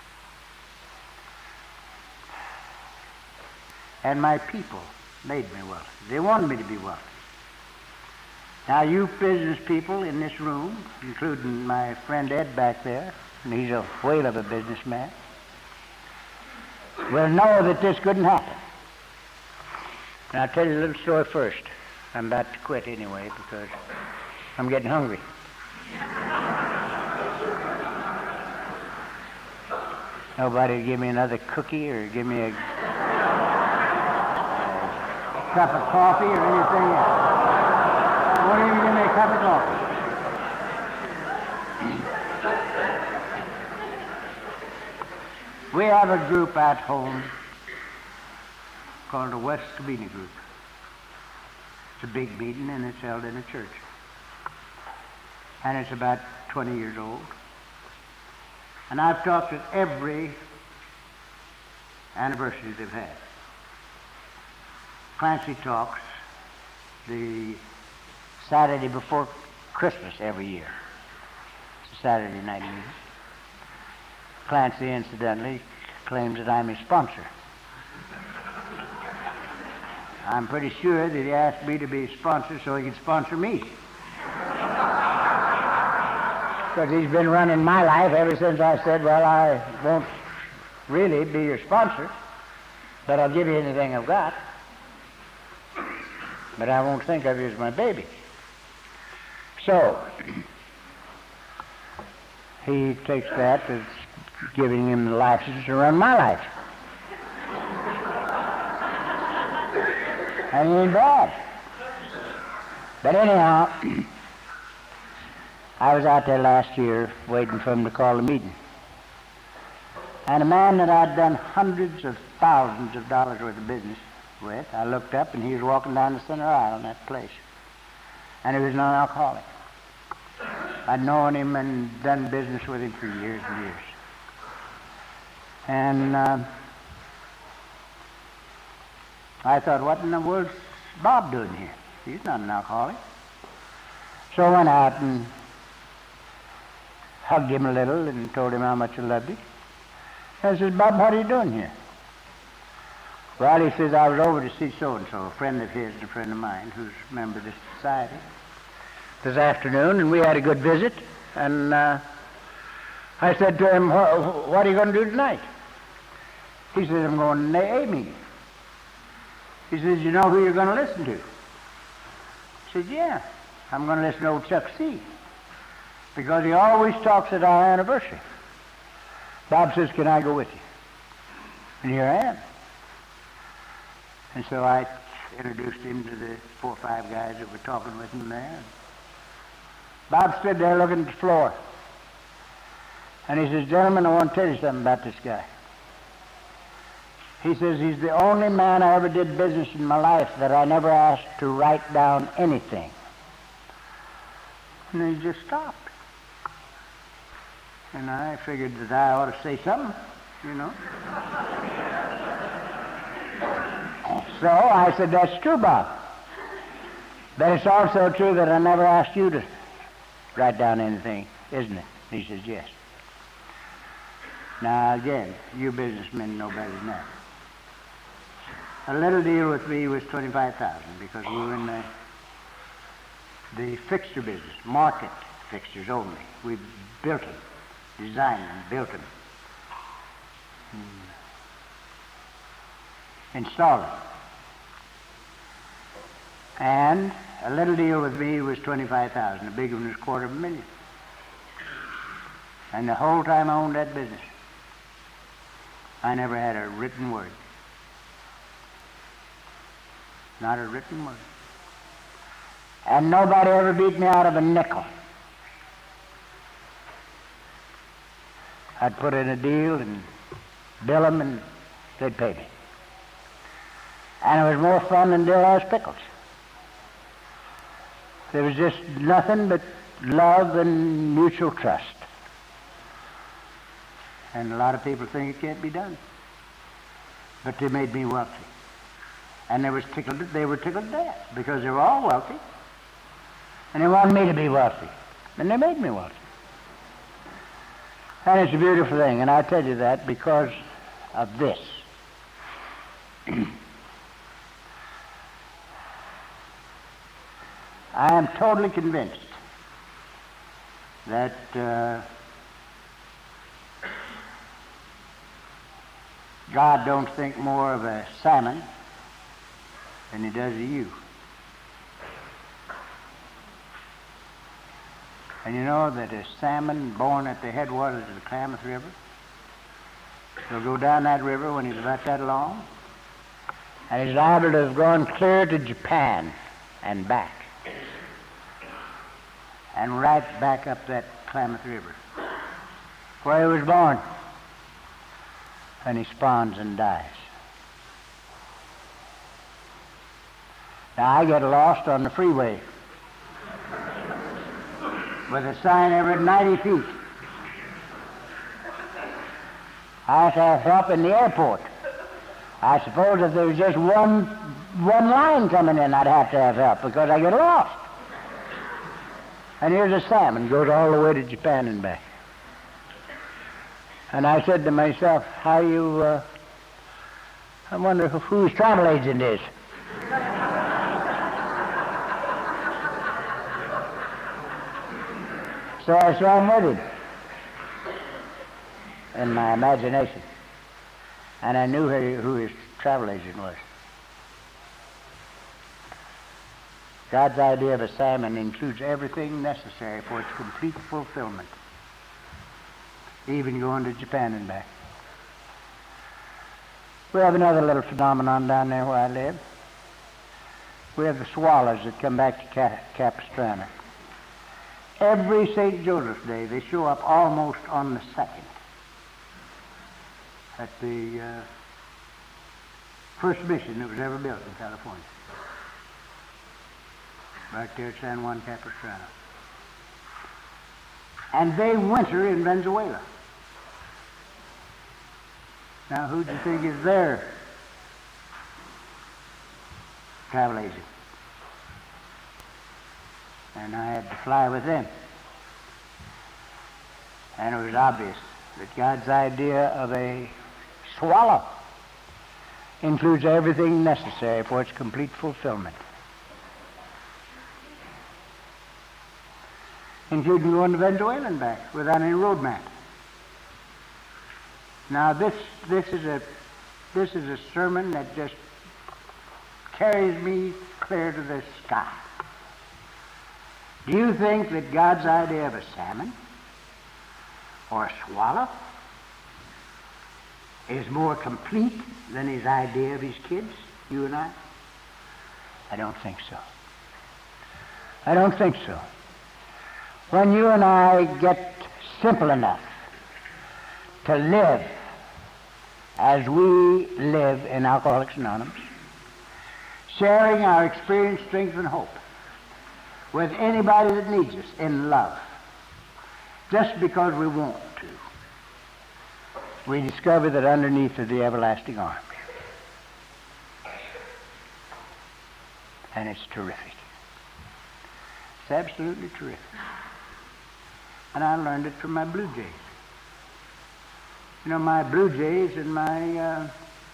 And my people made me wealthy. They wanted me to be wealthy. Now, you business people in this room, including my friend Ed back there, and he's a whale of a businessman, will know that this couldn't happen. And I'll tell you a little story first. I'm about to quit anyway because I'm getting hungry. Nobody give me another cookie or give me a cup of coffee or anything else. Won't even give me a cup of coffee. We have a group at home called the West Covina Group. It's a big meeting and it's held in a church. And it's about 20 years old. And I've talked at every anniversary they've had. Clancy talks the Saturday before Christmas every year. It's a Saturday night meeting. Clancy, incidentally, claims that I'm his sponsor. I'm pretty sure that he asked me to be his sponsor so he could sponsor me. Because he's been running my life ever since I said, well, I won't really be your sponsor, but I'll give you anything I've got. But I won't think of you as my baby. So, he takes that as giving him the license to run my life. And he ain't bad. But anyhow, I was out there last year waiting for him to call a meeting. And a man that I'd done hundreds of thousands of dollars worth of business with, I looked up and he was walking down the center aisle in that place. And he was an alcoholic. I'd known him and done business with him for years and years. And I thought, what in the world's Bob doing here? He's not an alcoholic. So I went out and hugged him a little and told him how much I loved him. I said, Bob, what are you doing here? Well, he says, I was over to see so-and-so, a friend of his and a friend of mine who's a member of this society, this afternoon, and we had a good visit. And I said to him, what are you going to do tonight? He says, I'm going to an AA meeting. He says, you know who you're going to listen to? I said, yeah, I'm going to listen to old Chuck C. Because he always talks at our anniversary. Bob says, can I go with you? And here I am. And so I introduced him to the 4 or 5 guys that were talking with him there. Bob stood there looking at the floor. And he says, "Gentlemen, I want to tell you something about this guy." He says, "He's the only man I ever did business in my life that I never asked to write down anything." And he just stopped. And I figured that I ought to say something, you know. So I said, "That's true, Bob. But it's also true that I never asked you to write down anything, isn't it?" He says, "Yes." Now, again, you businessmen know better than that. A little deal with me was $25,000 because we were in the fixture business, market fixtures only. We built them, designed them, built them, installed them. And a little deal with me was $25,000. A big one was $250,000. And the whole time I owned that business, I never had a written word. Not a written word. And nobody ever beat me out of a nickel. I'd put in a deal and bill them and they'd pay me. And it was more fun than dill house pickles. There was just nothing but love and mutual trust. And a lot of people think it can't be done. But they made me wealthy. And they were tickled to death because they were all wealthy. And they wanted me to be wealthy. And they made me wealthy. And it's a beautiful thing. And I tell you that because of this. I am totally convinced that God don't think more of a salmon than he does of you. And you know that a salmon born at the headwaters of the Klamath River will go down that river when he's about that long, and he's liable to have gone clear to Japan and back, and right back up that Klamath River, where he was born, and he spawns and dies. Now I get lost on the freeway with a sign every 90 feet. I have to have help in the airport. I suppose if there was just one line coming in, I'd have to have help because I get lost. And here's a salmon, goes all the way to Japan and back. And I said to myself, I wonder whose travel agent is. So I swam with him in my imagination. And I knew who his travel agent was. God's idea of a salmon includes everything necessary for its complete fulfillment, even going to Japan and back. We have another little phenomenon down there where I live. We have the swallows that come back to Capistrano. Every St. Joseph's Day, they show up almost on the 2nd at the first mission that was ever built in California, right there at San Juan Capistrano. And they winter in Venezuela. Now, who do you think is their travel agent? And I had to fly with them. And it was obvious that God's idea of a swallow includes everything necessary for its complete fulfillment, including going to Venezuela and back without any road map. Now this is a sermon that just carries me clear to the sky. Do you think that God's idea of a salmon or a swallow is more complete than his idea of his kids, you and I? I don't think so. I don't think so. When you and I get simple enough to live as we live in Alcoholics Anonymous, sharing our experience, strength, and hope with anybody that needs us in love, just because we want to, we discover that underneath is the everlasting arms. And it's terrific. It's absolutely terrific. And I learned it from my Blue Jays. You know, my Blue Jays and my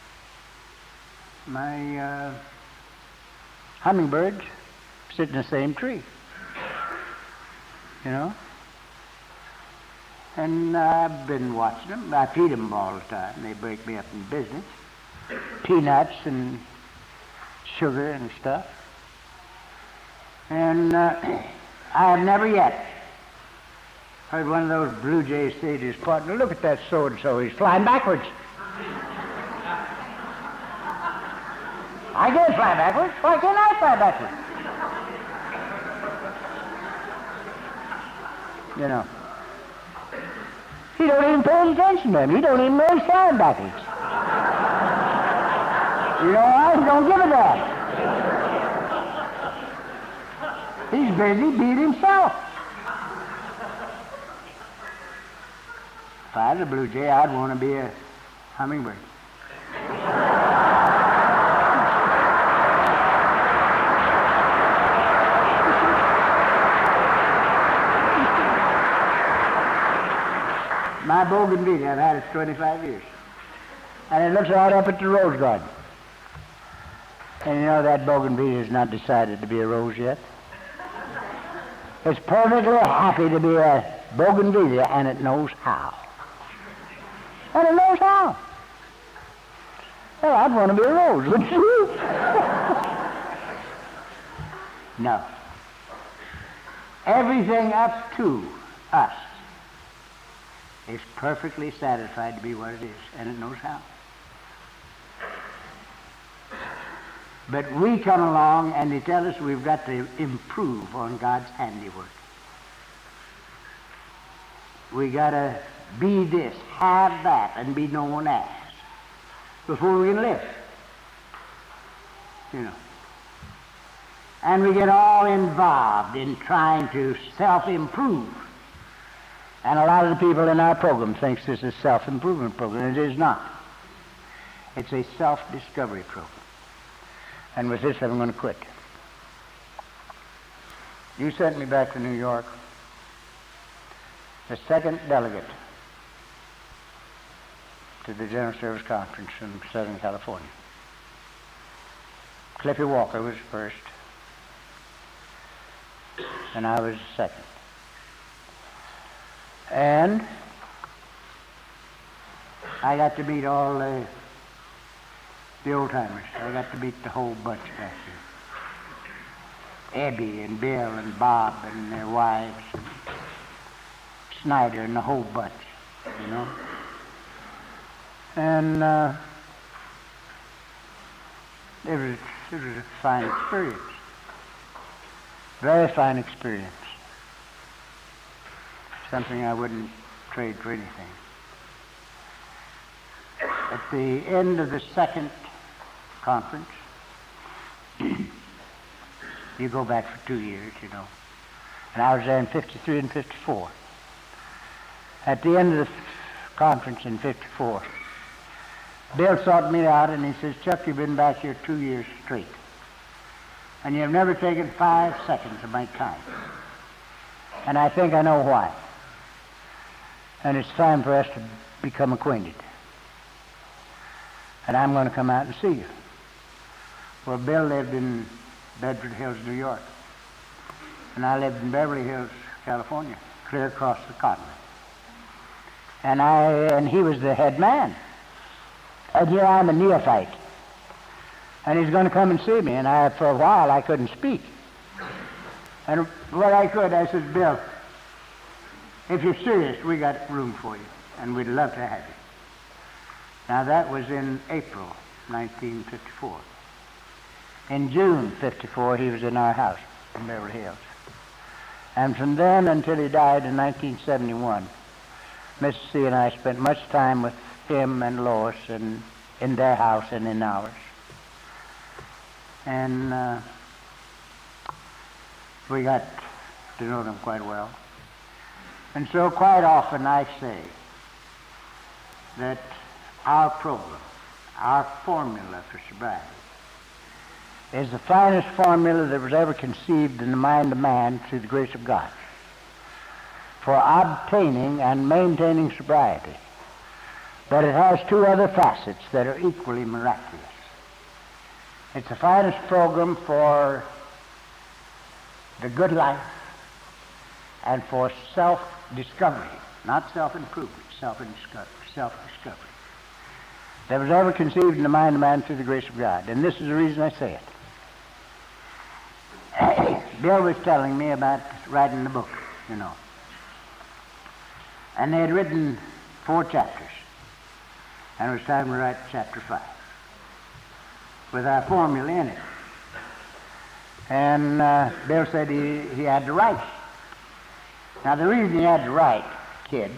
hummingbirds sit in the same tree. You know? And I've been watching them. I feed them all the time. They break me up in business. Peanuts and sugar and stuff. And I have never yet heard one of those Blue Jays say to his partner, "Look at that so-and-so, he's flying backwards." I can't fly backwards. Why can't I fly backwards? You know. He don't even pay attention to him. He don't even know he's flying backwards. You know, I don't give a damn. He's busy being himself. If I was a Blue Jay, I'd want to be a hummingbird. My bougainvillea, I've had it 25 years. And it looks right up at the rose garden. And you know that bougainvillea has not decided to be a rose yet. It's perfectly happy to be a bougainvillea, and it knows how. And it knows how. Well, I'd want to be a rose, wouldn't you? No. Everything up to us is perfectly satisfied to be what it is, and it knows how. But we come along and they tell us we've got to improve on God's handiwork. We got to be this, have that, and be known as before we can live. You know. And we get all involved in trying to self-improve. And a lot of the people in our program thinks this is a self-improvement program. It is not. It's a self-discovery program. And with this, I'm going to quit. You sent me back to New York, the second delegate to the General Service Conference in Southern California. Cliffy Walker was first, and I was second. And I got to meet all the old-timers. I got to meet the whole bunch back here. Abby and Bill and Bob and their wives, and Snyder and the whole bunch, you know. And it was a fine experience. Very fine experience. Something I wouldn't trade for anything. At the end of the second conference, you go back for 2 years, you know. And I was there in 53 and 54. At the end of the conference in 54, Bill sought me out and he says, "Chuck, you've been back here 2 years straight. And you've never taken 5 seconds of my time. And I think I know why. And it's time for us to become acquainted. And I'm going to come out and see you." Well, Bill lived in Bedford Hills, New York. And I lived in Beverly Hills, California, clear across the continent. And he was the head man. And here I'm a neophyte. And he's going to come and see me. And for a while, I couldn't speak. And what I could, I said, "Bill, if you're serious, we got room for you. And we'd love to have you." Now, that was in April 1954. In June '54, he was in our house in Beverly Hills. And from then until he died in 1971, Mrs. C. and I spent much time with him and Lois in their house and in ours. And we got to know them quite well. And so quite often I say that our program, our formula for sobriety, is the finest formula that was ever conceived in the mind of man through the grace of God for obtaining and maintaining sobriety. But it has two other facets that are equally miraculous. It's the finest program for the good life and for self-discovery, not self-improvement, self-discovery, that was ever conceived in the mind of man through the grace of God. And this is the reason I say it. Bill was telling me about writing the book, you know. And they had written 4 chapters. And it was time to write chapter 5 with our formula in it. And Bill said he had to write. Now, the reason he had to write, kids,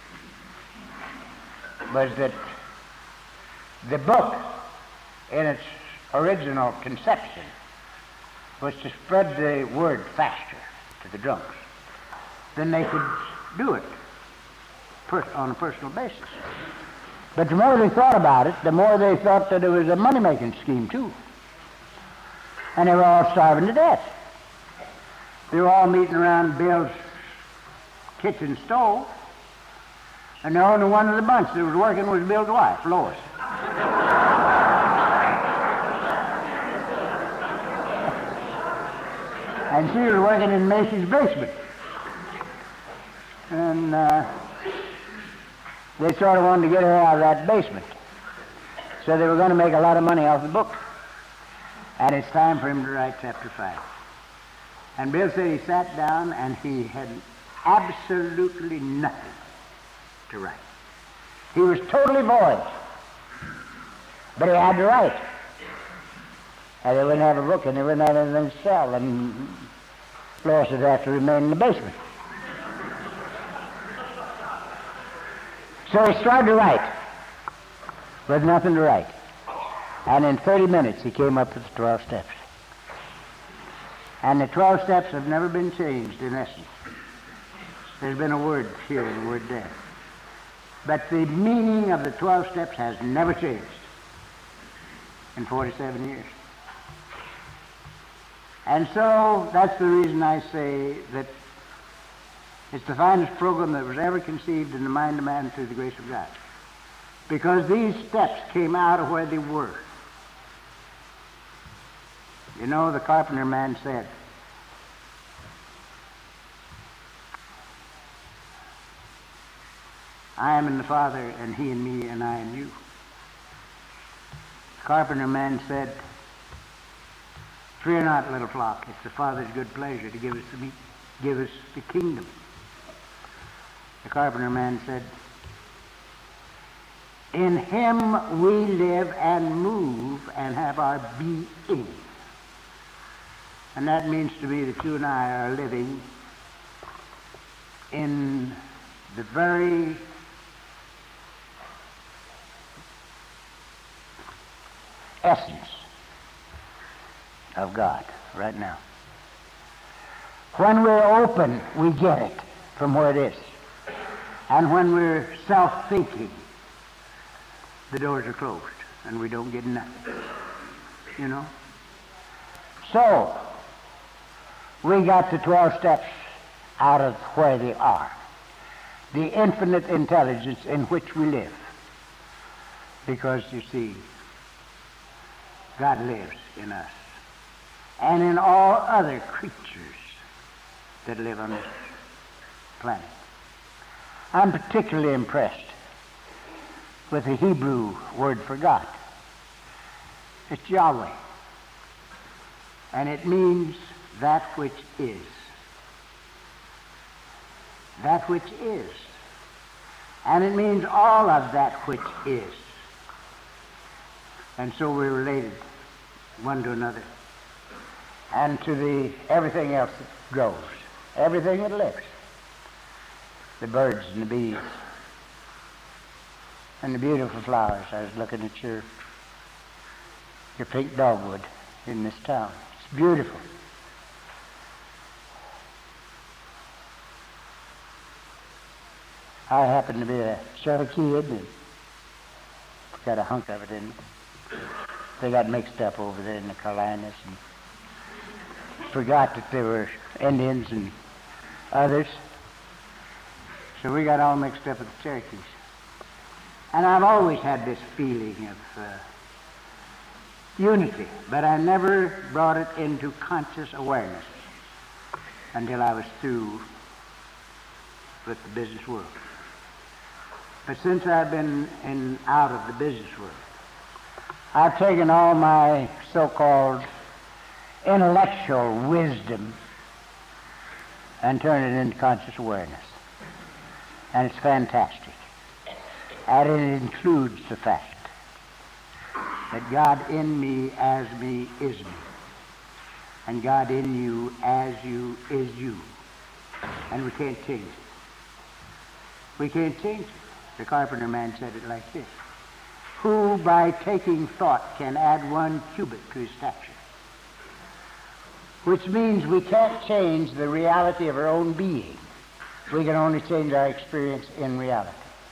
was that the book, in its original conception, was to spread the word faster to the drunks. Then they could do it on a personal basis. But the more they thought about it, the more they thought that it was a money-making scheme, too. And they were all starving to death. They were all meeting around Bill's kitchen stove, and the only one of the bunch that was working was Bill's wife, Lois. And she was working in Macy's basement. And they sort of wanted to get her out of that basement. So they were going to make a lot of money off the book. And it's time for him to write chapter 5. And Bill said he sat down and he had absolutely nothing to write. He was totally void. But he had to write. And they wouldn't have a book and they wouldn't have anything to sell. And Lois would have to remain in the basement. So he started to write with nothing to write. And in 30 minutes he came up with the 12 steps. And the 12 steps have never been changed in essence. There's been a word here and a word there. But the meaning of the 12 steps has never changed in 47 years. And so that's the reason I say that it's the finest program that was ever conceived in the mind of man through the grace of God. Because these steps came out of where they were. You know, the carpenter man said, I am in the Father, and he in me, and I in you. The carpenter man said, fear not, little flock, it's the Father's good pleasure to give us the kingdom. The carpenter man said, in him we live and move and have our being. And that means to me that you and I are living in the very essence of God right now. When we're open, we get it from where it is. And when we're self-thinking, the doors are closed and we don't get nothing. You know? So, we got the 12 steps out of where they are. The infinite intelligence in which we live. Because, you see, God lives in us and in all other creatures that live on this planet. I'm particularly impressed with the Hebrew word for God. It's Yahweh. And it means that which is. That which is. And it means all of that which is. And so we're related one to another, and to the everything else that grows, everything that lives, the birds and the bees, and the beautiful flowers. I was looking at your pink dogwood in this town. It's beautiful. I happen to be a Cherokee Indian. Got a hunk of it in me. They got mixed up over there in the Carolinas and forgot that there were Indians and others. So we got all mixed up with the Cherokees. And I've always had this feeling of unity, but I never brought it into conscious awareness until I was through with the business world. But since I've been out of the business world, I've taken all my so-called intellectual wisdom and turned it into conscious awareness. And it's fantastic. And it includes the fact that God in me, as me, is me. And God in you, as you, is you. And we can't change it. We can't change it. The carpenter man said it like this: who by taking thought can add 1 cubit to his stature? Which means we can't change the reality of our own being. We can only change our experience in reality.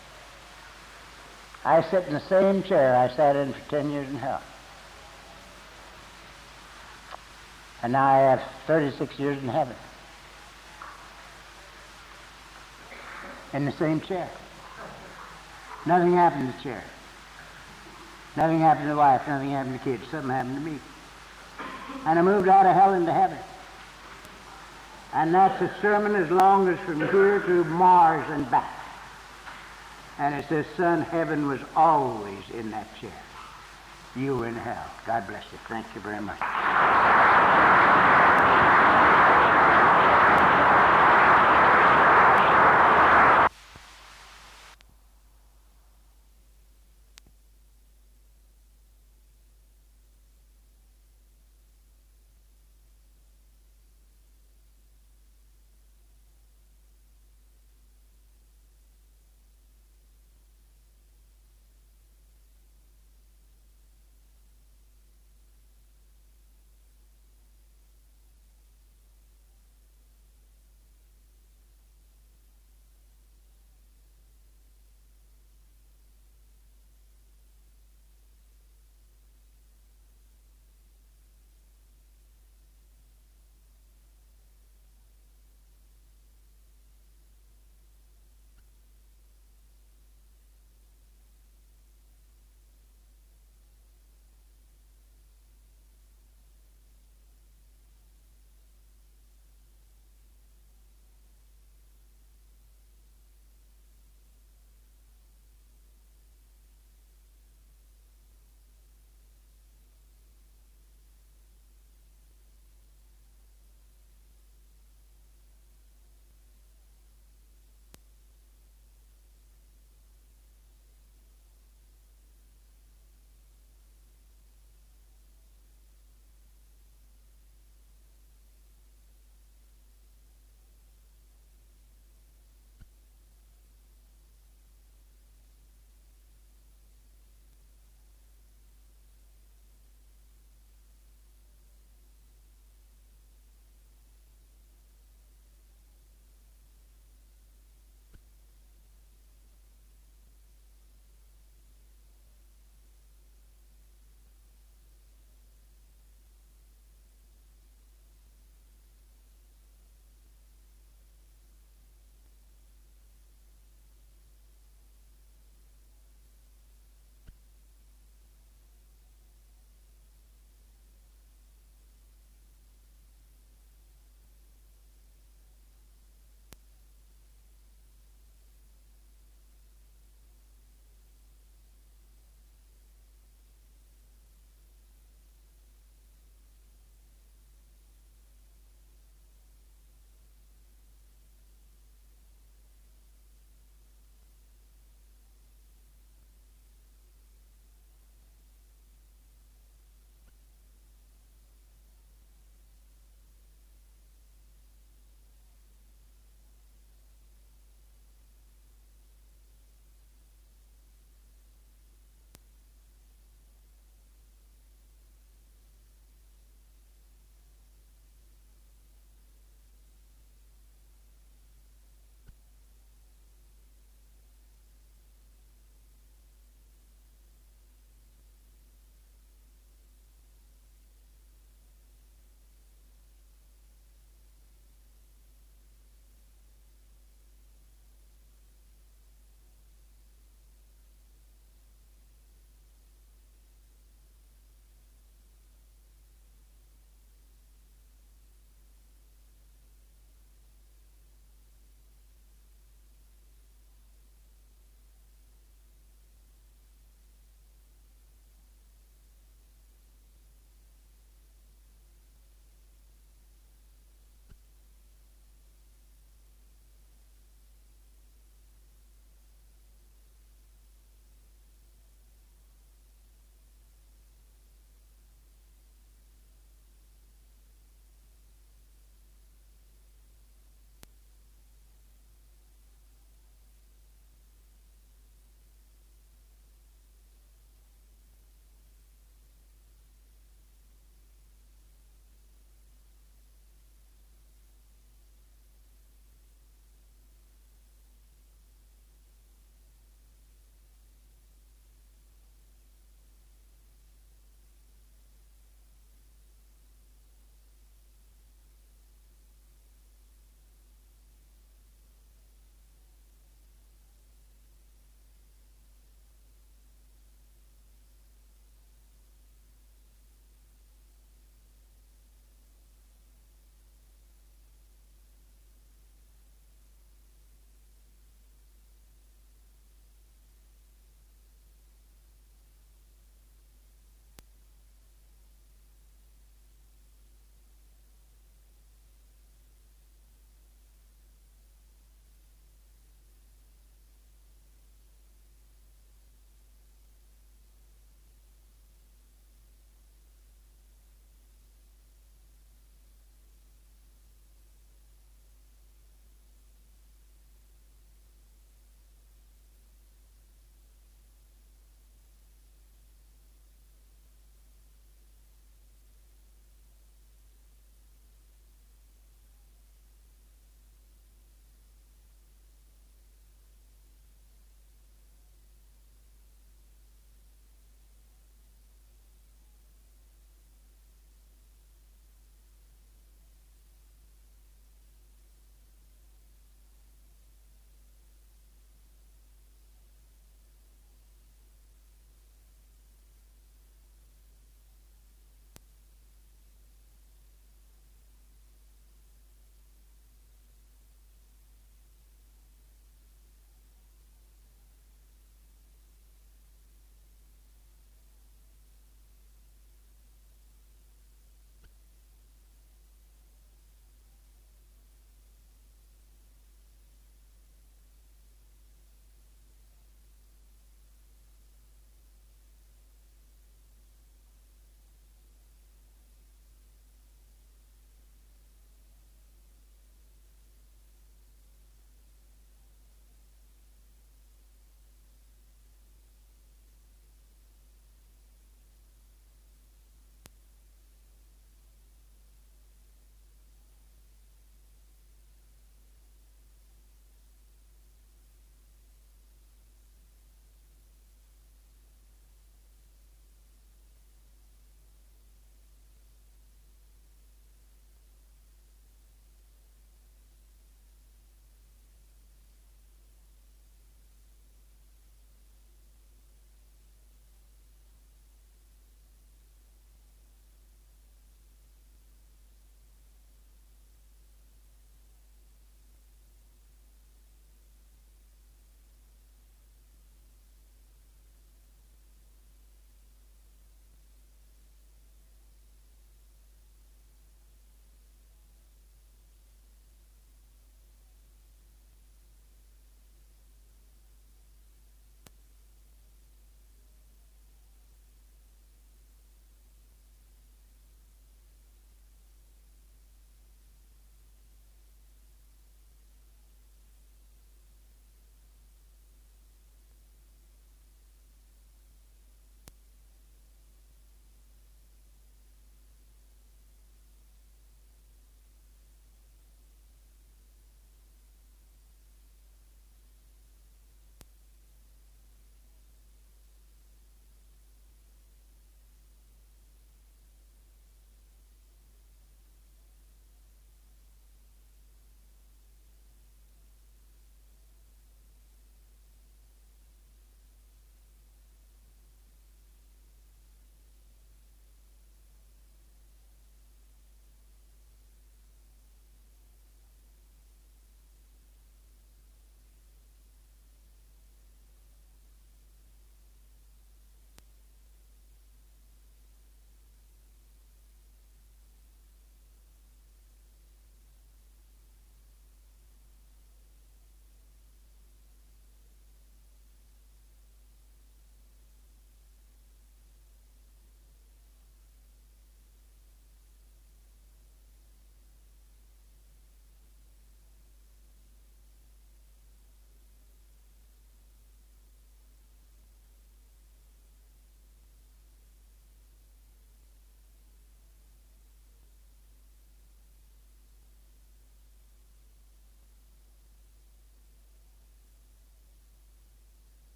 I sit in the same chair I sat in for 10 years in hell. And now I have 36 years in heaven. In the same chair. Nothing happened to the chair. Nothing happened to the wife. Nothing happened to the kids. Something happened to me. And I moved out of hell into heaven. And that's a sermon as long as from here to Mars and back. And it says, son, heaven was always in that chair. You were in hell. God bless you. Thank you very much.